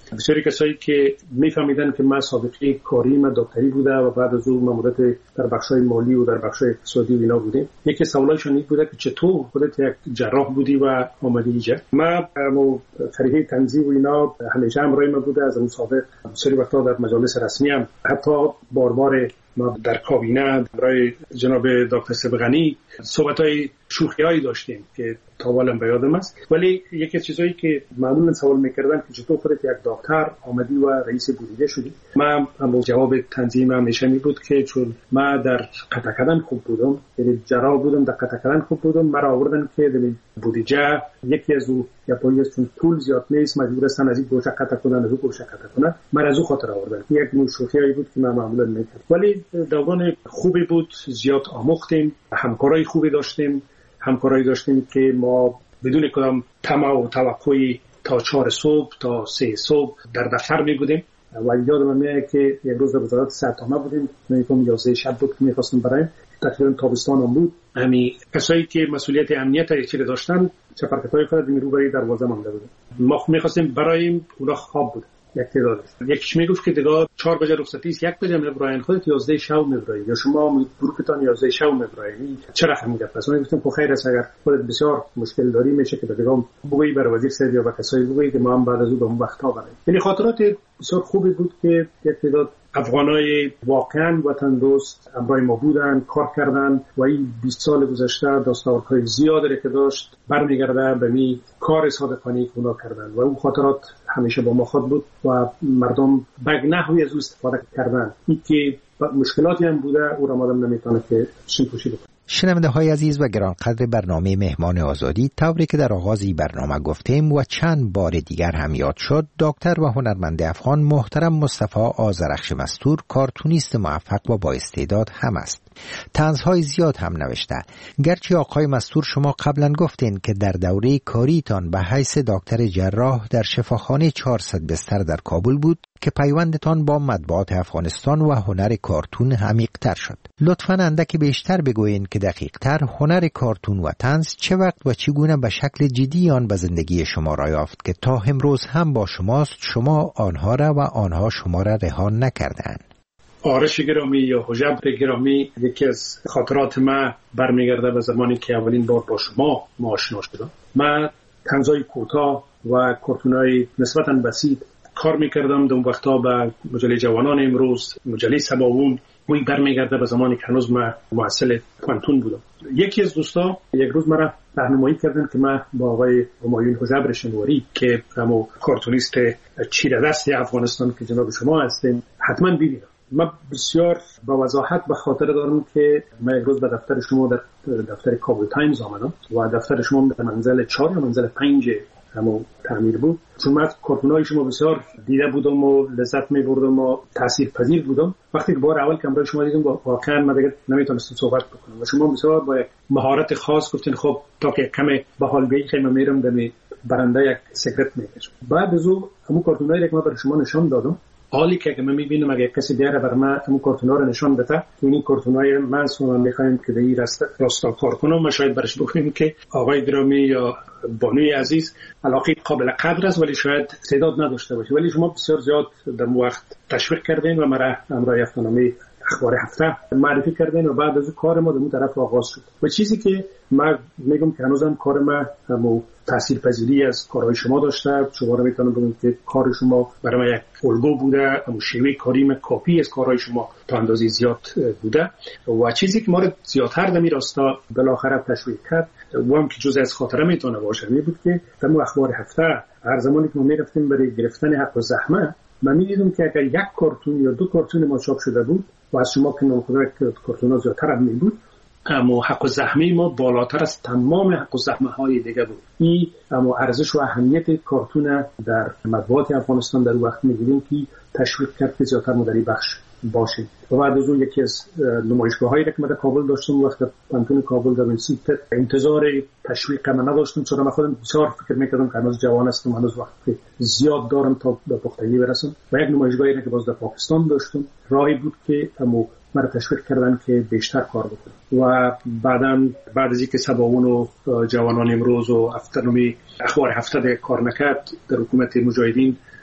بسیاری کسایی که میفهمیدن که من سابقه کاری من دکتری بوده و بعد از اون مدت در بخشای مالی و در بخشای اقتصادی و اینا بودیم، یکی سوالایشون این بوده که چطور خودت یک جراح بودی و آمدی اینجا. من مو طریقه تنظیم و اینا همیشه همراه من بوده از اون سابق. بسیاری وقتا در مجالس رسمی هم حتی بار بار ما در کابینه برای جناب دکتر سبغانی صحبت‌های شوخی‌هایی داشتیم که تا حالا به یادم است. ولی یکی از چیزایی که معمولا سوال می‌کردن که چطور خودت یک دکتر آمدی و رئیس بودجه شدی، من هم جواب تنظیم همیشه می بود که چون من در قطع کردن خوب بودم، یعنی جراح بودم، در قطع کردن خوب بودم، مرا آوردن که در بودجه یکی از او یا پایی است چون پول زیاد نیست مجبور هستن از این گوشه قطع کنن از اون گوشه قطع کنن، من از اون خاطر آوردن. یک نوع شوخیایی بود که من معمولا می‌کردم، ولی دوران خوبی بود، زیاد آموختیم، همکارای خوبی داشتیم، همکارایی داشتیم که ما بدون کدام طمع و توقعی تا چهار صبح تا سه صبح در دفتر می بودیم. و یادم میاد که یک روز در وزارت صحت بودیم، میگم یازده شب بود که می‌خواستیم برایم تقریبا تابستان هم بود. همین کسایی که مسئولیت امنیت چیره داشتن چپرکت‌های خود می رو برای دروازه مانده بودیم. ما می‌خواستیم برایم اونا خواب بود. یک تعدادش یکیش میگفت که دیگه چهار بجه رخصتی است، یک بجه میبراین خودت یازده شب میبرایی یا شما گروهتون یازده شب میبرایی، چه رقم میگه؟ پس من گفتم خب خیر است اگر خودت بسیار مشکل داری میشه که دیگه بگویی بر وزیر صحت یا به کسایی بگویی که ما هم بعد از اون به اون وقتا بریم. یعنی خاطرات بسیار خوبی بود که یک تعداد افغانای واقعا وطن دوست همراه ما بودن، کار کردن و این بیست سال گذشته دستاوردهای زیادی که داشت برمیگرده به می کار صادقانه که اونا کردن و اون خاطرات همیشه با ما خود بود و مردم به نحوی از او استفاده کردن. این که مشکلاتی هم بوده او را مادم نمیتونه که شین پوشی بکنه. شنونده های عزیز و گرانقدر برنامه مهمان آزادی، طوری که در آغازی برنامه گفتیم و چند بار دیگر هم یاد شد، دکتر و هنرمند افغان محترم مصطفی آذرخش مستور کارتونیست موفق و با استعداد هم است. طنزهای زیاد هم نوشته. گرچه آقای مستور شما قبلا گفتین که در دوره کاریتان به حیث دکتر جراح در شفاخانه چهارصد بستر در کابل بود که پیوندتان با مطبوعات افغانستان و هنر کارتون عمیق‌تر شد. لطفاً اندکی بیشتر بگویین که دقیق‌تر هنر کارتون و طنز چه وقت و چگونه به شکل جدی آن به زندگی شما را یافت که تا امروز هم با شماست، شما آنها را و آنها شما را رها نکردند. آرش گرامی یا حجب گرامی، یکی از خاطرات من برمیگرده به زمانی که اولین بار با شما ما آشنا شدم. من طنزهای کوتاه و کارتونای نسبتاً بسیط کار میکردم. در اون وقتا به مجله جوانان امروز، مجله سباوون، وی برمیگرده به زمانی که هنوز من محصل پانتون بودم. یکی از دوستا یک روز مرا راهنمایی کردن که من با آقای همایون حجبر شنواری که همو کارتونیست چیره دست افغانستان که جناب شما هستین حتما ببینم. من بسیار با وضاحت به خاطر دارم که من یک روز به دفتر شما در دفتر کابل تایمز آمدم و دفتر شما در منزل چهار یا منزل پنج همو تعمیر بود. چون من کارتونای شما بسیار دیده بودم و لذت می بردم و تاثیر پذیر بودم. وقتی که بار اول کامرای شما دیدم واقعا من دیگه نمیتونستم صحبت بکنم و شما بسیار با مهارت خاص گفتین خب تا که کم به حال بیای خیلی میرم در برنده یک سیگرت میکشم. بعد از اون همون کارتونایی که من برای شما نشان دادم، حالی که من میبینم اگه کسی بیاره بر من همون کارتونا رو نشان بده، این کارتونای من سوام میخوایم که این راستا راستا کار کنم، ما شاید برش بگویم که آقای گرامی یا بانوی عزیز علاقه قابل قدر است ولی شاید تعداد نداشته باشه، ولی شما بسیار زیاد در وقت تشویق کردین و مرا امرای افتنامی اخبار هفته معرفی کردین و بعد از کار ما در اون طرف آغاز شد. و چیزی که من میگم که هنوزم کار ما همو تاثیرپذیری از کارهای شما داشته. شما رو میتونم بگم که کار شما برای من یک الگو بوده، همون شیوه کاریم کاپی از کارهای شما تا اندازه زیاد بوده. و چیزی که ما رو زیادتر در این راستا بالاخره تشویق کرد و هم که جزء از خاطره میتونه باشه می بود که در اخبار هفته هر زمانی که ما میرفتیم برای گرفتن حق و زحمه، من میدیدم که اگر یک کارتون یا دو کارتون ما چاپ شده بود و از شما که نامخواه کارتونا زیادتر هم می بود، اما حق و زحمه ما بالاتر از تمام حق و زحمه های دیگه بود. این اما ارزش و اهمیت کارتون در مطبوعات افغانستان در وقت میگیریم که تشویق کرد که زیادتر ما در این بخش باشیم. و بعد از اون یکی از نمایشگاه هایی که من در کابل داشتم وقت پانتون کابل در ونسیت انتظار تشویق من نداشتم، چون من خودم بسیار فکر میکردم که هنوز جوان هستم، هنوز وقت زیاد دارم تا به پختگی برسم. و یک نمایشگاهی که باز در پاکستان داشتم راهی بود که اما مرا تشویق کردن که بیشتر کار بکنم. و بعداً بعد از اینکه سباوون و جوانان امروز و افتنومی اخبار هفته کار نکرد، در حکومت مجاهدین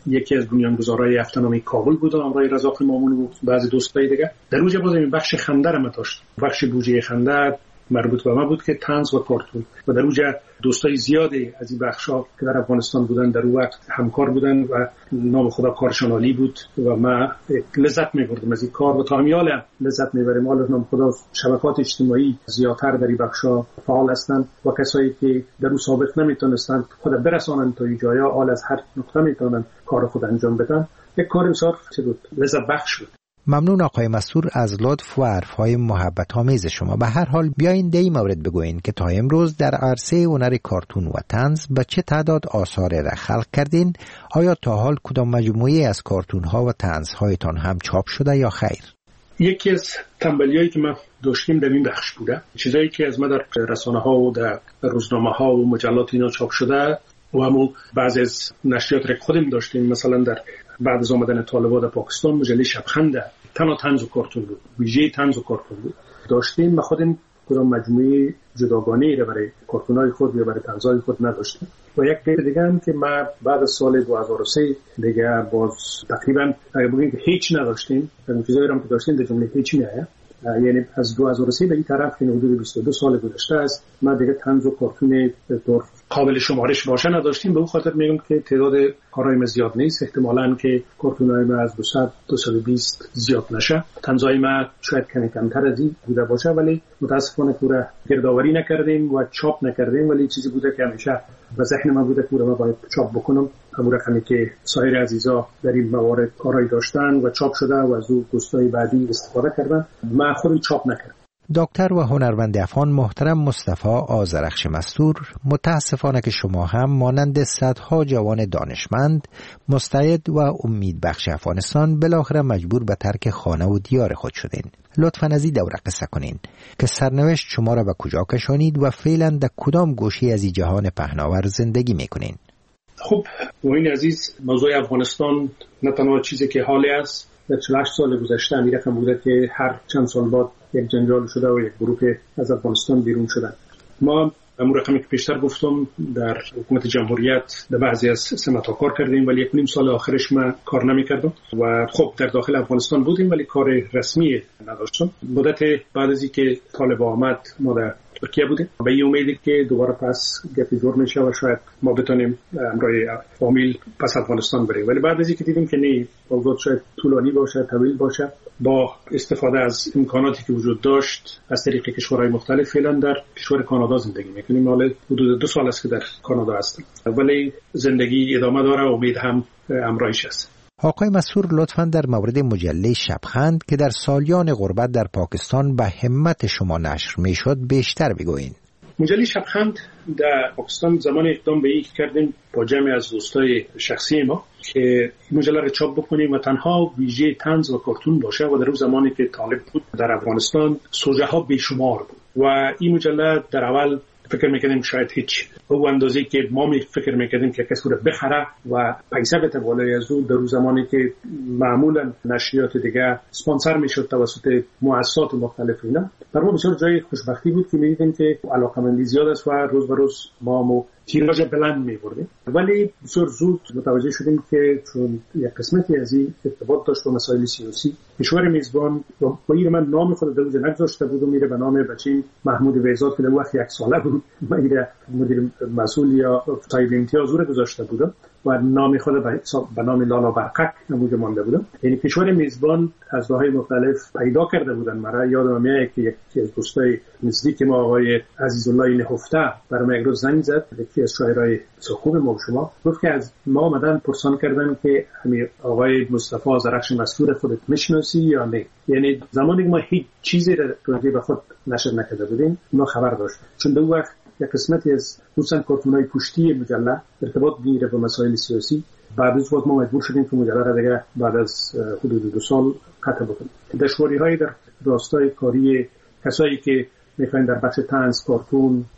یکی از بنیانگذارای هفته‌نامه کابل بود، آقای رزاق مامون و بعضی دوستای دیگه. در اونجا باز این بخش خنده رو داشت. بخش بودجه خنده مربوط به ما بود که طنز و کارتون و در اونجا دوستای زیادی از این بخشا که در افغانستان بودن در اون وقت همکار بودن و نام خدا کارشان عالی بود و ما لذت می‌بردیم از این کار و تا همیال لذت می‌بریم. حالا نام خدا شبکات اجتماعی زیادتر در این بخشا فعال هستند و کسایی که در اون سابق نمیتونستند خود برسانند تا اینجایا حال از هر نقطه میتونن کار خود انجام بدن. یک کار بسیار لذت بخش بود. ممنون آقای مستور از لطف و حرفهای محبت آمیز شما. به هر حال بیاین در این مورد بگوین که تا امروز در عرصه هنر کارتون و طنز به چه تعداد آثار را خلق کردین؟ آیا تا حال کدام مجموعه از کارتون ها و طنز هایتان هم چاپ شده یا خیر؟ یکی از تنبلیایی که ما داشتیم در این بخش بوده، چیزایی که از ما در رسانه ها و در روزنامه ها و مجلات اینا چاپ شده و همون بعضی از نشریات را خودم داشتیم. مثلا در بعد از آمدن طالبان در پاکستان مجله شبخند تنها طنز و کارتون بود، ویژه طنز و کارتون بود داشتیم. ما خودم کدام مجموعه جداگانه‌ای را برای کارتون‌های خود یا برای طنزهای خود نداشتیم. و یک غیر دیگه هم که ما بعد از سال دو هزار و سه دیگه باز تقریبا اگه بگیم که هیچ نداشتیم، اون چیزایی هم که داشتیم در جمله هیچ میاد. یعنی از دو هزار و سه به این طرف که حدود بیست و دو سال گذشته است ما دیگه طنز و کارتون طور قابل شمارش باشه نداشتیم. به اون خاطر میگم که تعداد کارهای ما زیاد نیست، احتمالاً که کارتون‌های ما از دویست تا دویست و بیست زیاد نشه. طنزهای ما شاید کمی کمتر از این بوده باشه، ولی متاسفانه پورا گردآوری نکردیم و چاپ نکردیم. ولی چیزی بوده که همیشه به ذهن من بوده که ما باید چاپ بکنم، همون رقمی که سایر عزیزا در این موارد کارهای داشتن و چاپ شده و از اون دوستای بعدی استفاده کردن. من خودم چاپ نکردم. دکتر و هنرمند افغان محترم مصطفی آذرخش مستور، متاسفانه که شما هم مانند صدها جوان دانشمند مستعد و امیدبخش افغانستان بالاخره مجبور به ترک خانه و دیار خود شدین. لطفاً از این دوره قصه کنین که سرنوشت شما را به کجا کشانید و فعلا در کدام گوشه از این جهان پهناور زندگی میکنین؟ خب موین عزیز، موضوع افغانستان نه تنها چیزی که حالی است، در چهل و هشت سال گذشته این رقم بوده که هر چند سال بعد یک جنجال شده و یک گروه از افغانستان بیرون شدن. ما همون رقمی که پیشتر گفتم در حکومت جمهوریت در بعضی از سمت‌ها کار کردیم، ولی یک نیم سال آخرش ما کار نمی‌کردم و خب در داخل افغانستان بودیم ولی کار رسمی نداشتم. مدت بعد از اینکه طالب آمد ما در ترکیه بودیم و این امیدی که دوباره پس گپی جور میشه و شاید ما بتونیم همراه فامیل پس افغانستان بریم. ولی بعد از اینکه دیدیم که نه، اوضاع شاید طولانی باشه، طویل باشه، با استفاده از امکاناتی که وجود داشت از طریق کشورهای مختلف فعلا در کشور کانادا زندگی میکنیم. حالا حدود دو سال است که در کانادا هستم، ولی زندگی ادامه داره و امید هم همراهش است. آقای مسعود، لطفاً در مورد مجله شبخند که در سالیان غربت در پاکستان به همت شما نشر میشد بیشتر بگویید. مجله شبخند در پاکستان زمان اقدام به این کردیم با جمع از دوستای شخصی ما که مجله را چاپ بکنیم و تنها ویژه طنز و کارتون باشه و در اون زمانی که طالب بود در افغانستان سوژه ها بیشمار بود و این مجله در اول فکر میکردیم شاید هیچ او اندازه‌ای که ما می فکر میکردیم که کسی رو بخره و پیسه بده بالای از اون، در اون زمانی که معمولا نشریات دیگه اسپانسر میشد توسط مؤسسات مختلف اینا، در ما بسیار جای خوشبختی بود که میدیدیم که علاقه‌مندی زیاد است و روز به روز ما مو تیراژ بلند می‌بردیم. ولی بسیار زود متوجه شدیم که چون یک قسمتی از این ارتباط داشت با مسائل سیاسی، کشور میزبان با این من نام خود در اونجا نگذاشته بود و میره به نام بچین محمود ویزاد که در وقت یک ساله بود میره مدیر مسئول یا صاحب امتیاز رو گذاشته بود و نام خود به نام لالا برقک نموده مانده بود. یعنی کشور میزبان از راه‌های مختلف پیدا کرده بودن. مرا یادم میاد که یکی از دوستای نزدیک ما آقای عزیزالله نهفته برام یک روز زنگ زد، یکی از شاعرای خوب ما و شما، گفت که از ما آمدن پرسان کردن که همین آقای مصطفی آذرخش مستور خودت میشناسی یا نه. یعنی زمانی که ما هیچ چیزی راجع به خود نشر نکرده بودیم ما خبر داشت، چون دو وقت یک قسمتی از خصوصا کارتون‌های پشتی مجله ارتباط میگیره با مسائل سیاسی. بعد از وقت ما مجبور شدیم که مجله را دیگه بعد از حدود دو سال قطع بکنیم. دشواری‌های در راستای کاری کسایی که میخواین در بخش طنز، کارتون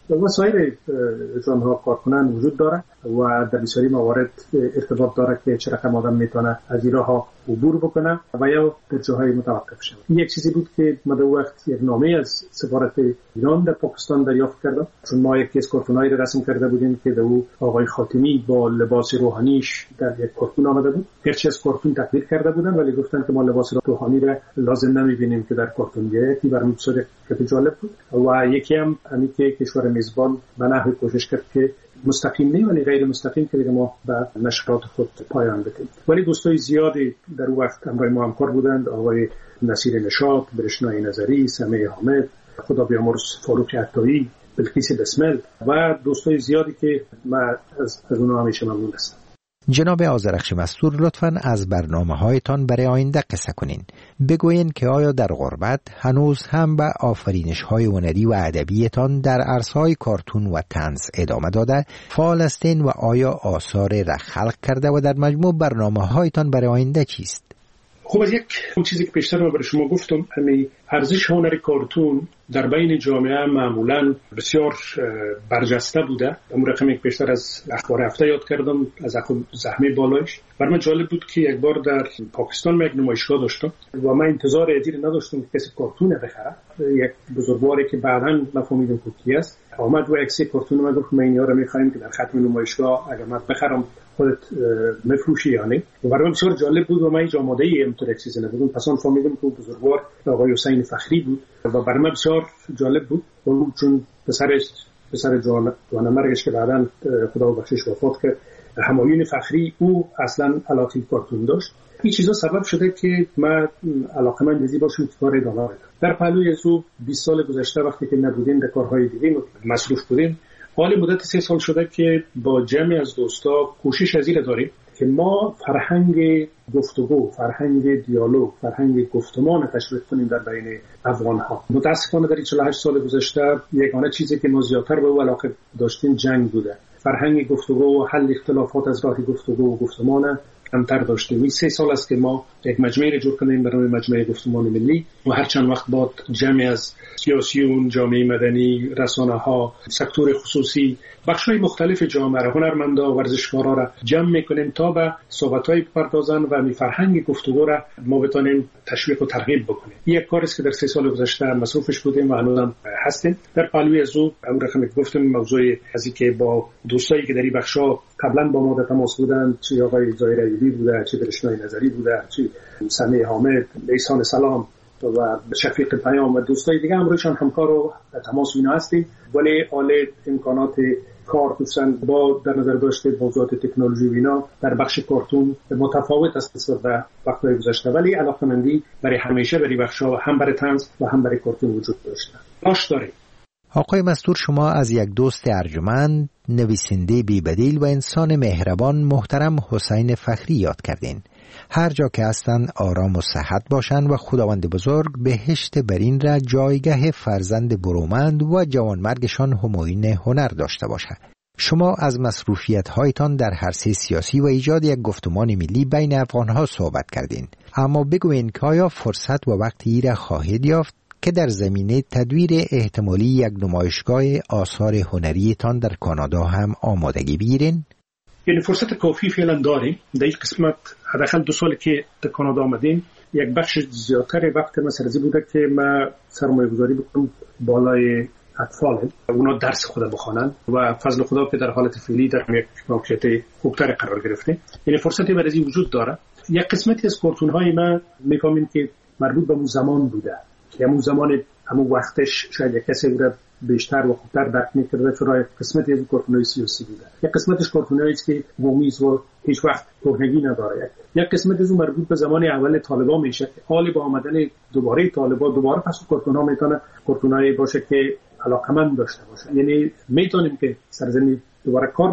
وسایر جانها کار کنن وجود داره و در بسیاری موارد ارتباط داره که چه رقم آدم میتونه از این راه عبور بکنه و یا در جاهای متوقف شد. یک چیزی بود که ما در وقت یک نامه از سفارت ایران در پاکستان دریافت کردم، چون ما یک کیس کارتونایی را رسم کرده بودیم که در او آقای خاتمی با لباس روحانیش در یک کارتون آمده بود. هرچی از کارتون تقدیر کرده بودن ولی گفتن که ما لباس روحانی را لازم نمیبینیم که در کارتون بیاید. این برام بسیار جالب بود و یکی هم همین که کشور میزبان به نحوی کوشش کرد که مستقیم نه ولی غیر مستقیم که ما به نشرات خود پایان بدیم. ولی دوستای زیادی در اون وقت همراه ما همکار بودند، آقای نصیر نشاط، برشنای نظری، سمیع حامد، خدا بیامرز فاروق عطایی، بلقیس بسمل و دوستای زیادی که من از, از اونها همیشه ممنون هستم. جناب آذرخش مستور، لطفاً از برنامه هایتان برای آینده قصه کنین. بگوین که آیا در غربت هنوز هم به آفرینش های هنری و ادبیتان در عرصه‌های کارتون و طنز ادامه داده فعال هستین و آیا آثار را خلق کرده و در مجموع برنامه هایتان برای آینده چیست؟ خب از یک اون چیزی که پیشتر ما برای شما گفتم، همین ارزش هنر کارتون در بین جامعه معمولاً بسیار برجسته بوده. اون رقمی که پیشتر از اخبار هفته یاد کردم از زحمه بالایش، برای من جالب بود که یک بار در پاکستان من یک نمایشگاه داشتم و من انتظار ادیر نداشتم که کسی کارتون بخره. یک بزرگواری که بعداً مفهومیدم که کی است آمد و یک سری کارتون من گفت ما اینا رو می‌خوایم که در ختم نمایشگاه اگر من بخرم خودت مفروشی یا نه. و برای من بسیار جالب بود و من هیچ آماده‌ای اینطور یک چیزی نبودم. پس آن فهمیدم که بزرگوار آقای حسین فخری بود و برای من بسیار جالب بود و چون پسرش پسر جوان جوانمرگش که بعداً خدا بخشش وفات کرد، همایون فخری، او اصلا علاقه کارتون داشت. این چیزا سبب شده که من علاقه‌مند بزی باشم که کار ادامه بدم. در پهلوی از او بیست سال گذشته وقتی که نبودیم در کارهای دیگه مصروف بودیم، حالی مدت سه سال شده که با جمعی از دوستا کوشش از این داریم که ما فرهنگ گفتگو، فرهنگ دیالوگ، فرهنگ گفتمان تشویق کنیم در بین افغان‌ها. متأسفانه در چهل و هشت سال گذشته یگانه چیزی که ما زیادتر به او علاقه داشتیم جنگ بوده. فرهنگ گفتگو و حل اختلافات از راه گفتگو و گفتمان کمتر داشتیم. این سه سال است که ما یک مجمعی را جور کنیم برای مجمع گفتمان ملی و هر چند وقت بعد جمعی از سیاسیون، جامعه مدنی، رسانه‌ها، سکتور خصوصی، بخش‌های مختلف جامعه را، هنرمندا و ورزشکارا را جمع می‌کنیم تا به صحبت‌های بپردازن و می فرهنگ گفتگو را ما بتونیم تشویق و ترغیب بکنیم. این یک کاری است که در سه سال گذشته مصروفش بودیم و هنوزم هستیم. در پهلوی از او اون رقمی گفتم موضوع از اینکه با دوستایی که در این بخش‌ها قبلا با ما در تماس بودند، چه آقای ظاهر ایوبی بوده، چه برشنای نظری بوده، چه سمیع حامد، لیسان سلام و شفیق پیام و دوستای دیگه هم روشان همکار و تماس اینا هستیم. ولی حال امکانات کار دوستان با در نظر داشته موضوعات تکنولوژی و اینا در بخش کارتون متفاوت است نسبت به وقت‌های گذشته، ولی علاقه‌مندی برای همیشه برای بخش‌ها هم برای طنز و هم برای کارتون وجود داشته. باش داره. آقای مستور، شما از یک دوست ارجمند، نویسنده بی‌بدیل و انسان مهربان محترم حسین فخری یاد کردین. هر جا که هستند آرام و صحت باشند و خداوند بزرگ بهشت برین را جایگاه فرزند برومند و جوانمرگشان همایون هنر داشته باشد. شما از مصروفیت هایتان در عرصه سیاسی و ایجاد یک گفتمان ملی بین افغانها صحبت کردین، اما بگوین که آیا فرصت و وقتی را خواهید یافت که در زمینه تدویر احتمالی یک نمایشگاه آثار هنریتان در کانادا هم آمادگی بگیرین؟ یعنی فرصت کافی فعلا داریم. در این قسمت حداقل دو سالی که در کانادا آمدیم یک بخش زیادتر وقت ما سرزی بوده که ما سرمایه گذاری بکنم بالای اطفال اونا درس خود بخوانن و فضل خدا که در حالت فعلی در یک موقعیت خوبتر قرار گرفته. یعنی فرصتی برای وجود داره. یک قسمتی از کارتون های ما میفهمیم که مربوط به اون زمان بوده که همون زمان همون وقتش شاید یک کسی بوده بیشتر و خوبتر درک می‌کرده، چرا قسمتی از کارتون‌های سیاسی بوده، یک قسمتش کارتونایی است که مومیز و هیچ وقت کهنگی نداره، یک قسمت از اون مربوط به زمان اول طالبان میشه. حالی با آمدن دوباره طالبان دوباره پس کارتون‌ها میتونه کارتونایی باشه که علاقمند داشته باشه. یعنی میتونیم که سرزمین دوباره کار بکنیم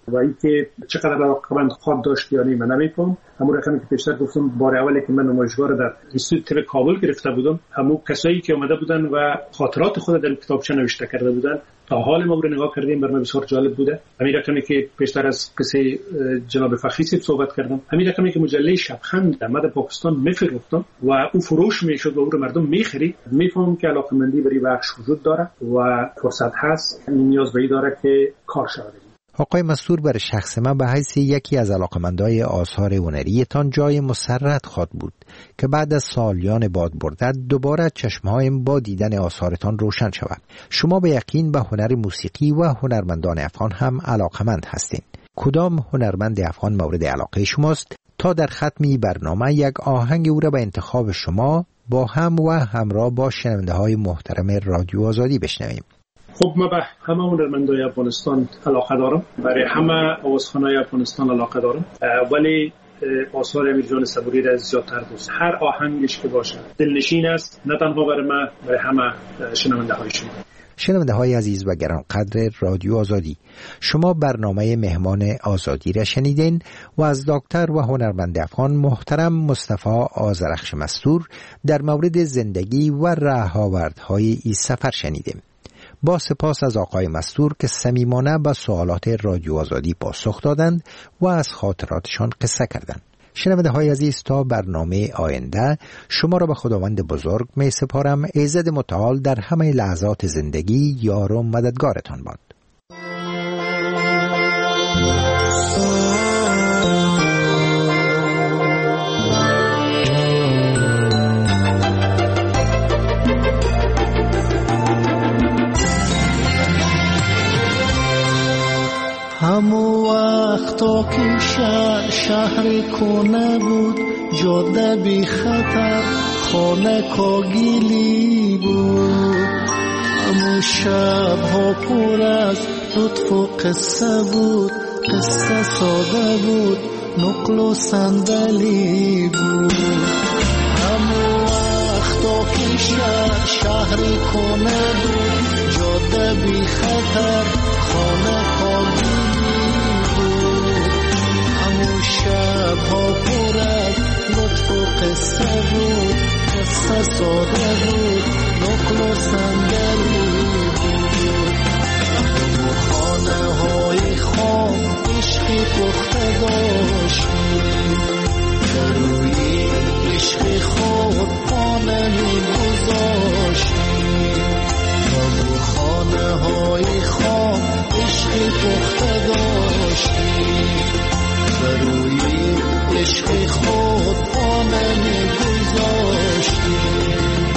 و اینکه چقدر علاقه‌مند خواب داشت یا نه من نمی‌فهم. همون رقمی که پیشتر گفتم بار اولی که من نمایشگاه رو در اینستیتوت طب کابل گرفته بودم، همون کسایی که اومده بودن و خاطرات خود در کتابچه نوشته کرده بودن تا حال ما رو نگاه کردیم، برام بسیار جالب بوده. همین رقمی که پیشتر از قصه جناب فخری صاحب صحبت کردم، همین رقمی که مجله شبخند در مد پاکستان میفروختم و او فروش میشد و او رو مردم میخرید، میفهمم که علاقه‌مندی برای بخش وجود داره و فرصت هست. این نیاز به این داره که کار شود. آقای مستور، بر شخص من به حیث یکی از علاقمندای آثار هنریتان جای مسرت خواد بود که بعد از سالیان باد بردت دوباره چشمهایم با دیدن آثارتان روشن شود. شما به یقین به هنر موسیقی و هنرمندان افغان هم علاقمند هستین. کدام هنرمند افغان مورد علاقه شماست تا در ختمی برنامه یک آهنگ او را به انتخاب شما با هم و همراه با شنونده های محترم رادیو آزادی بشنویم؟ خب ما به همه هنرمندای افغانستان علاقه دارم، برای همه آوازخوانای افغانستان علاقه دارم، ولی آثار امیر جان صبوری را زیادتر دوست. هر آهنگش که باشه دلنشین است، نه تنها برای من، برای همه شنونده های شما. شنونده های عزیز و گرانقدر رادیو آزادی، شما برنامه مهمان آزادی را شنیدین و از دکتر و هنرمند افغان محترم مصطفی آذرخش مستور در مورد زندگی و راه‌آوردهای این سفر شنیدیم. با سپاس از آقای مستور که صمیمانه به سوالات رادیو آزادی پاسخ دادند و از خاطراتشان قصه کردند. شنونده های عزیز، تا برنامه آینده شما را به خداوند بزرگ می سپارم. ایزد متعال در همه لحظات زندگی یار و مددگارتان باد. همو وقتا که شهر شهر کنه بود، جاده بی خطر خانه کاگیلی بود. همو شب ها پر از لطف و قصه بود، قصه ساده بود، نقل و صندلی بود. همو وقتا که شهر شهر کنه بود، جاده بی خطر خانه کاگیلی. شب ها پر از لطف و قصه بود، قصه ساده بود، نقل و صندلی بود. و خانه های خام عشقی پخته داشتیم، در روی عشق خود خانه می گذاشتیم. و خانه های خام عشقی پخته داشتیم، بروی عشق خود آنه می گذاشتیم.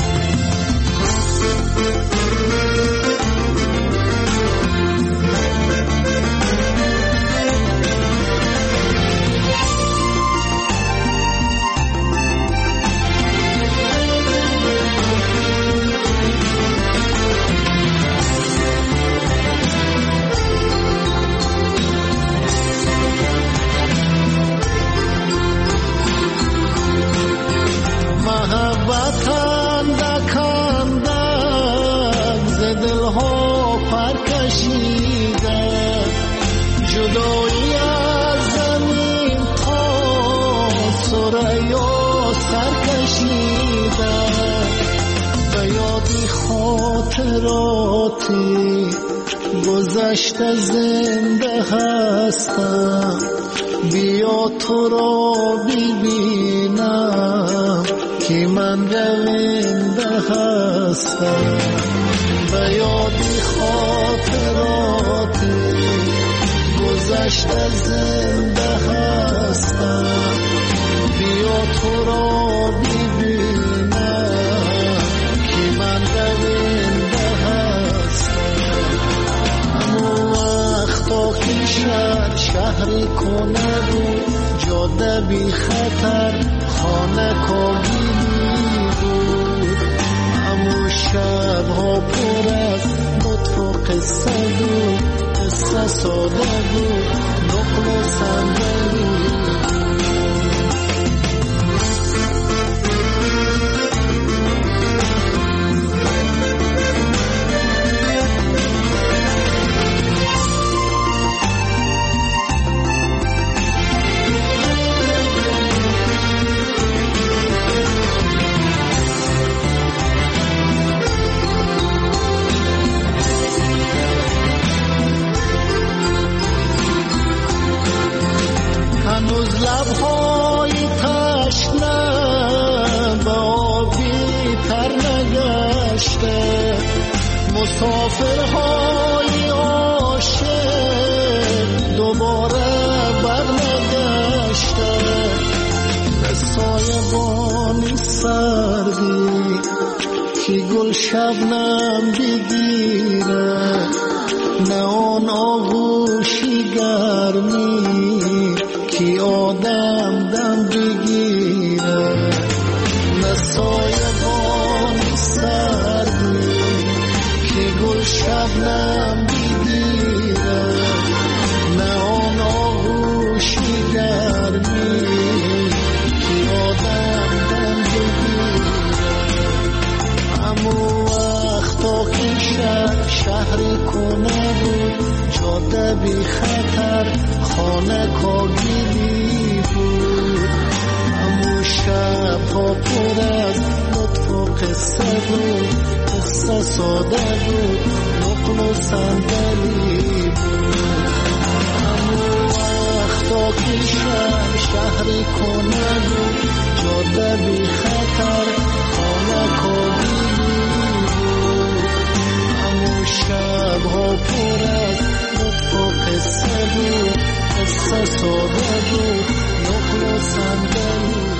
خاطراتی گذشته زنده هستم، بیا تو را ببینم که من رونده هستم. به یادی خاطراتی گذشته زنده هستم، بیا تو را ببینم که من رونده هستم. همون وقتا که شهر شهر کنه بود، جاده بی خطر خانه کاگیلی بود. همون شبها پر از لطف و قصه بود، قصه ساده بود، نقل و صندلی مسافرهای عاشق دوباره برنگشته، به سایبانی سردی که گل شبنم بگیره، نه آن آغوشی گرمی که آدم دم بگیره، نه سایبانی سردی که گل شبنم بگیره، نه آن آغوشی گرمی که آدم دم بگیره. امو وقتا که شهر شهر کنه بود، جاده بی خطر خانه کاگیری بود، امو شب ها پر از لطف و قصه بود، قصه ساده بود نقل و صندلی بود. امو وقتا که شهر شهر کنه بود، جاده بی خطر خانه کاگیری بود، امو شب ها پر از لطف و قصه بود، قصه ساده بود نقل و صندلی.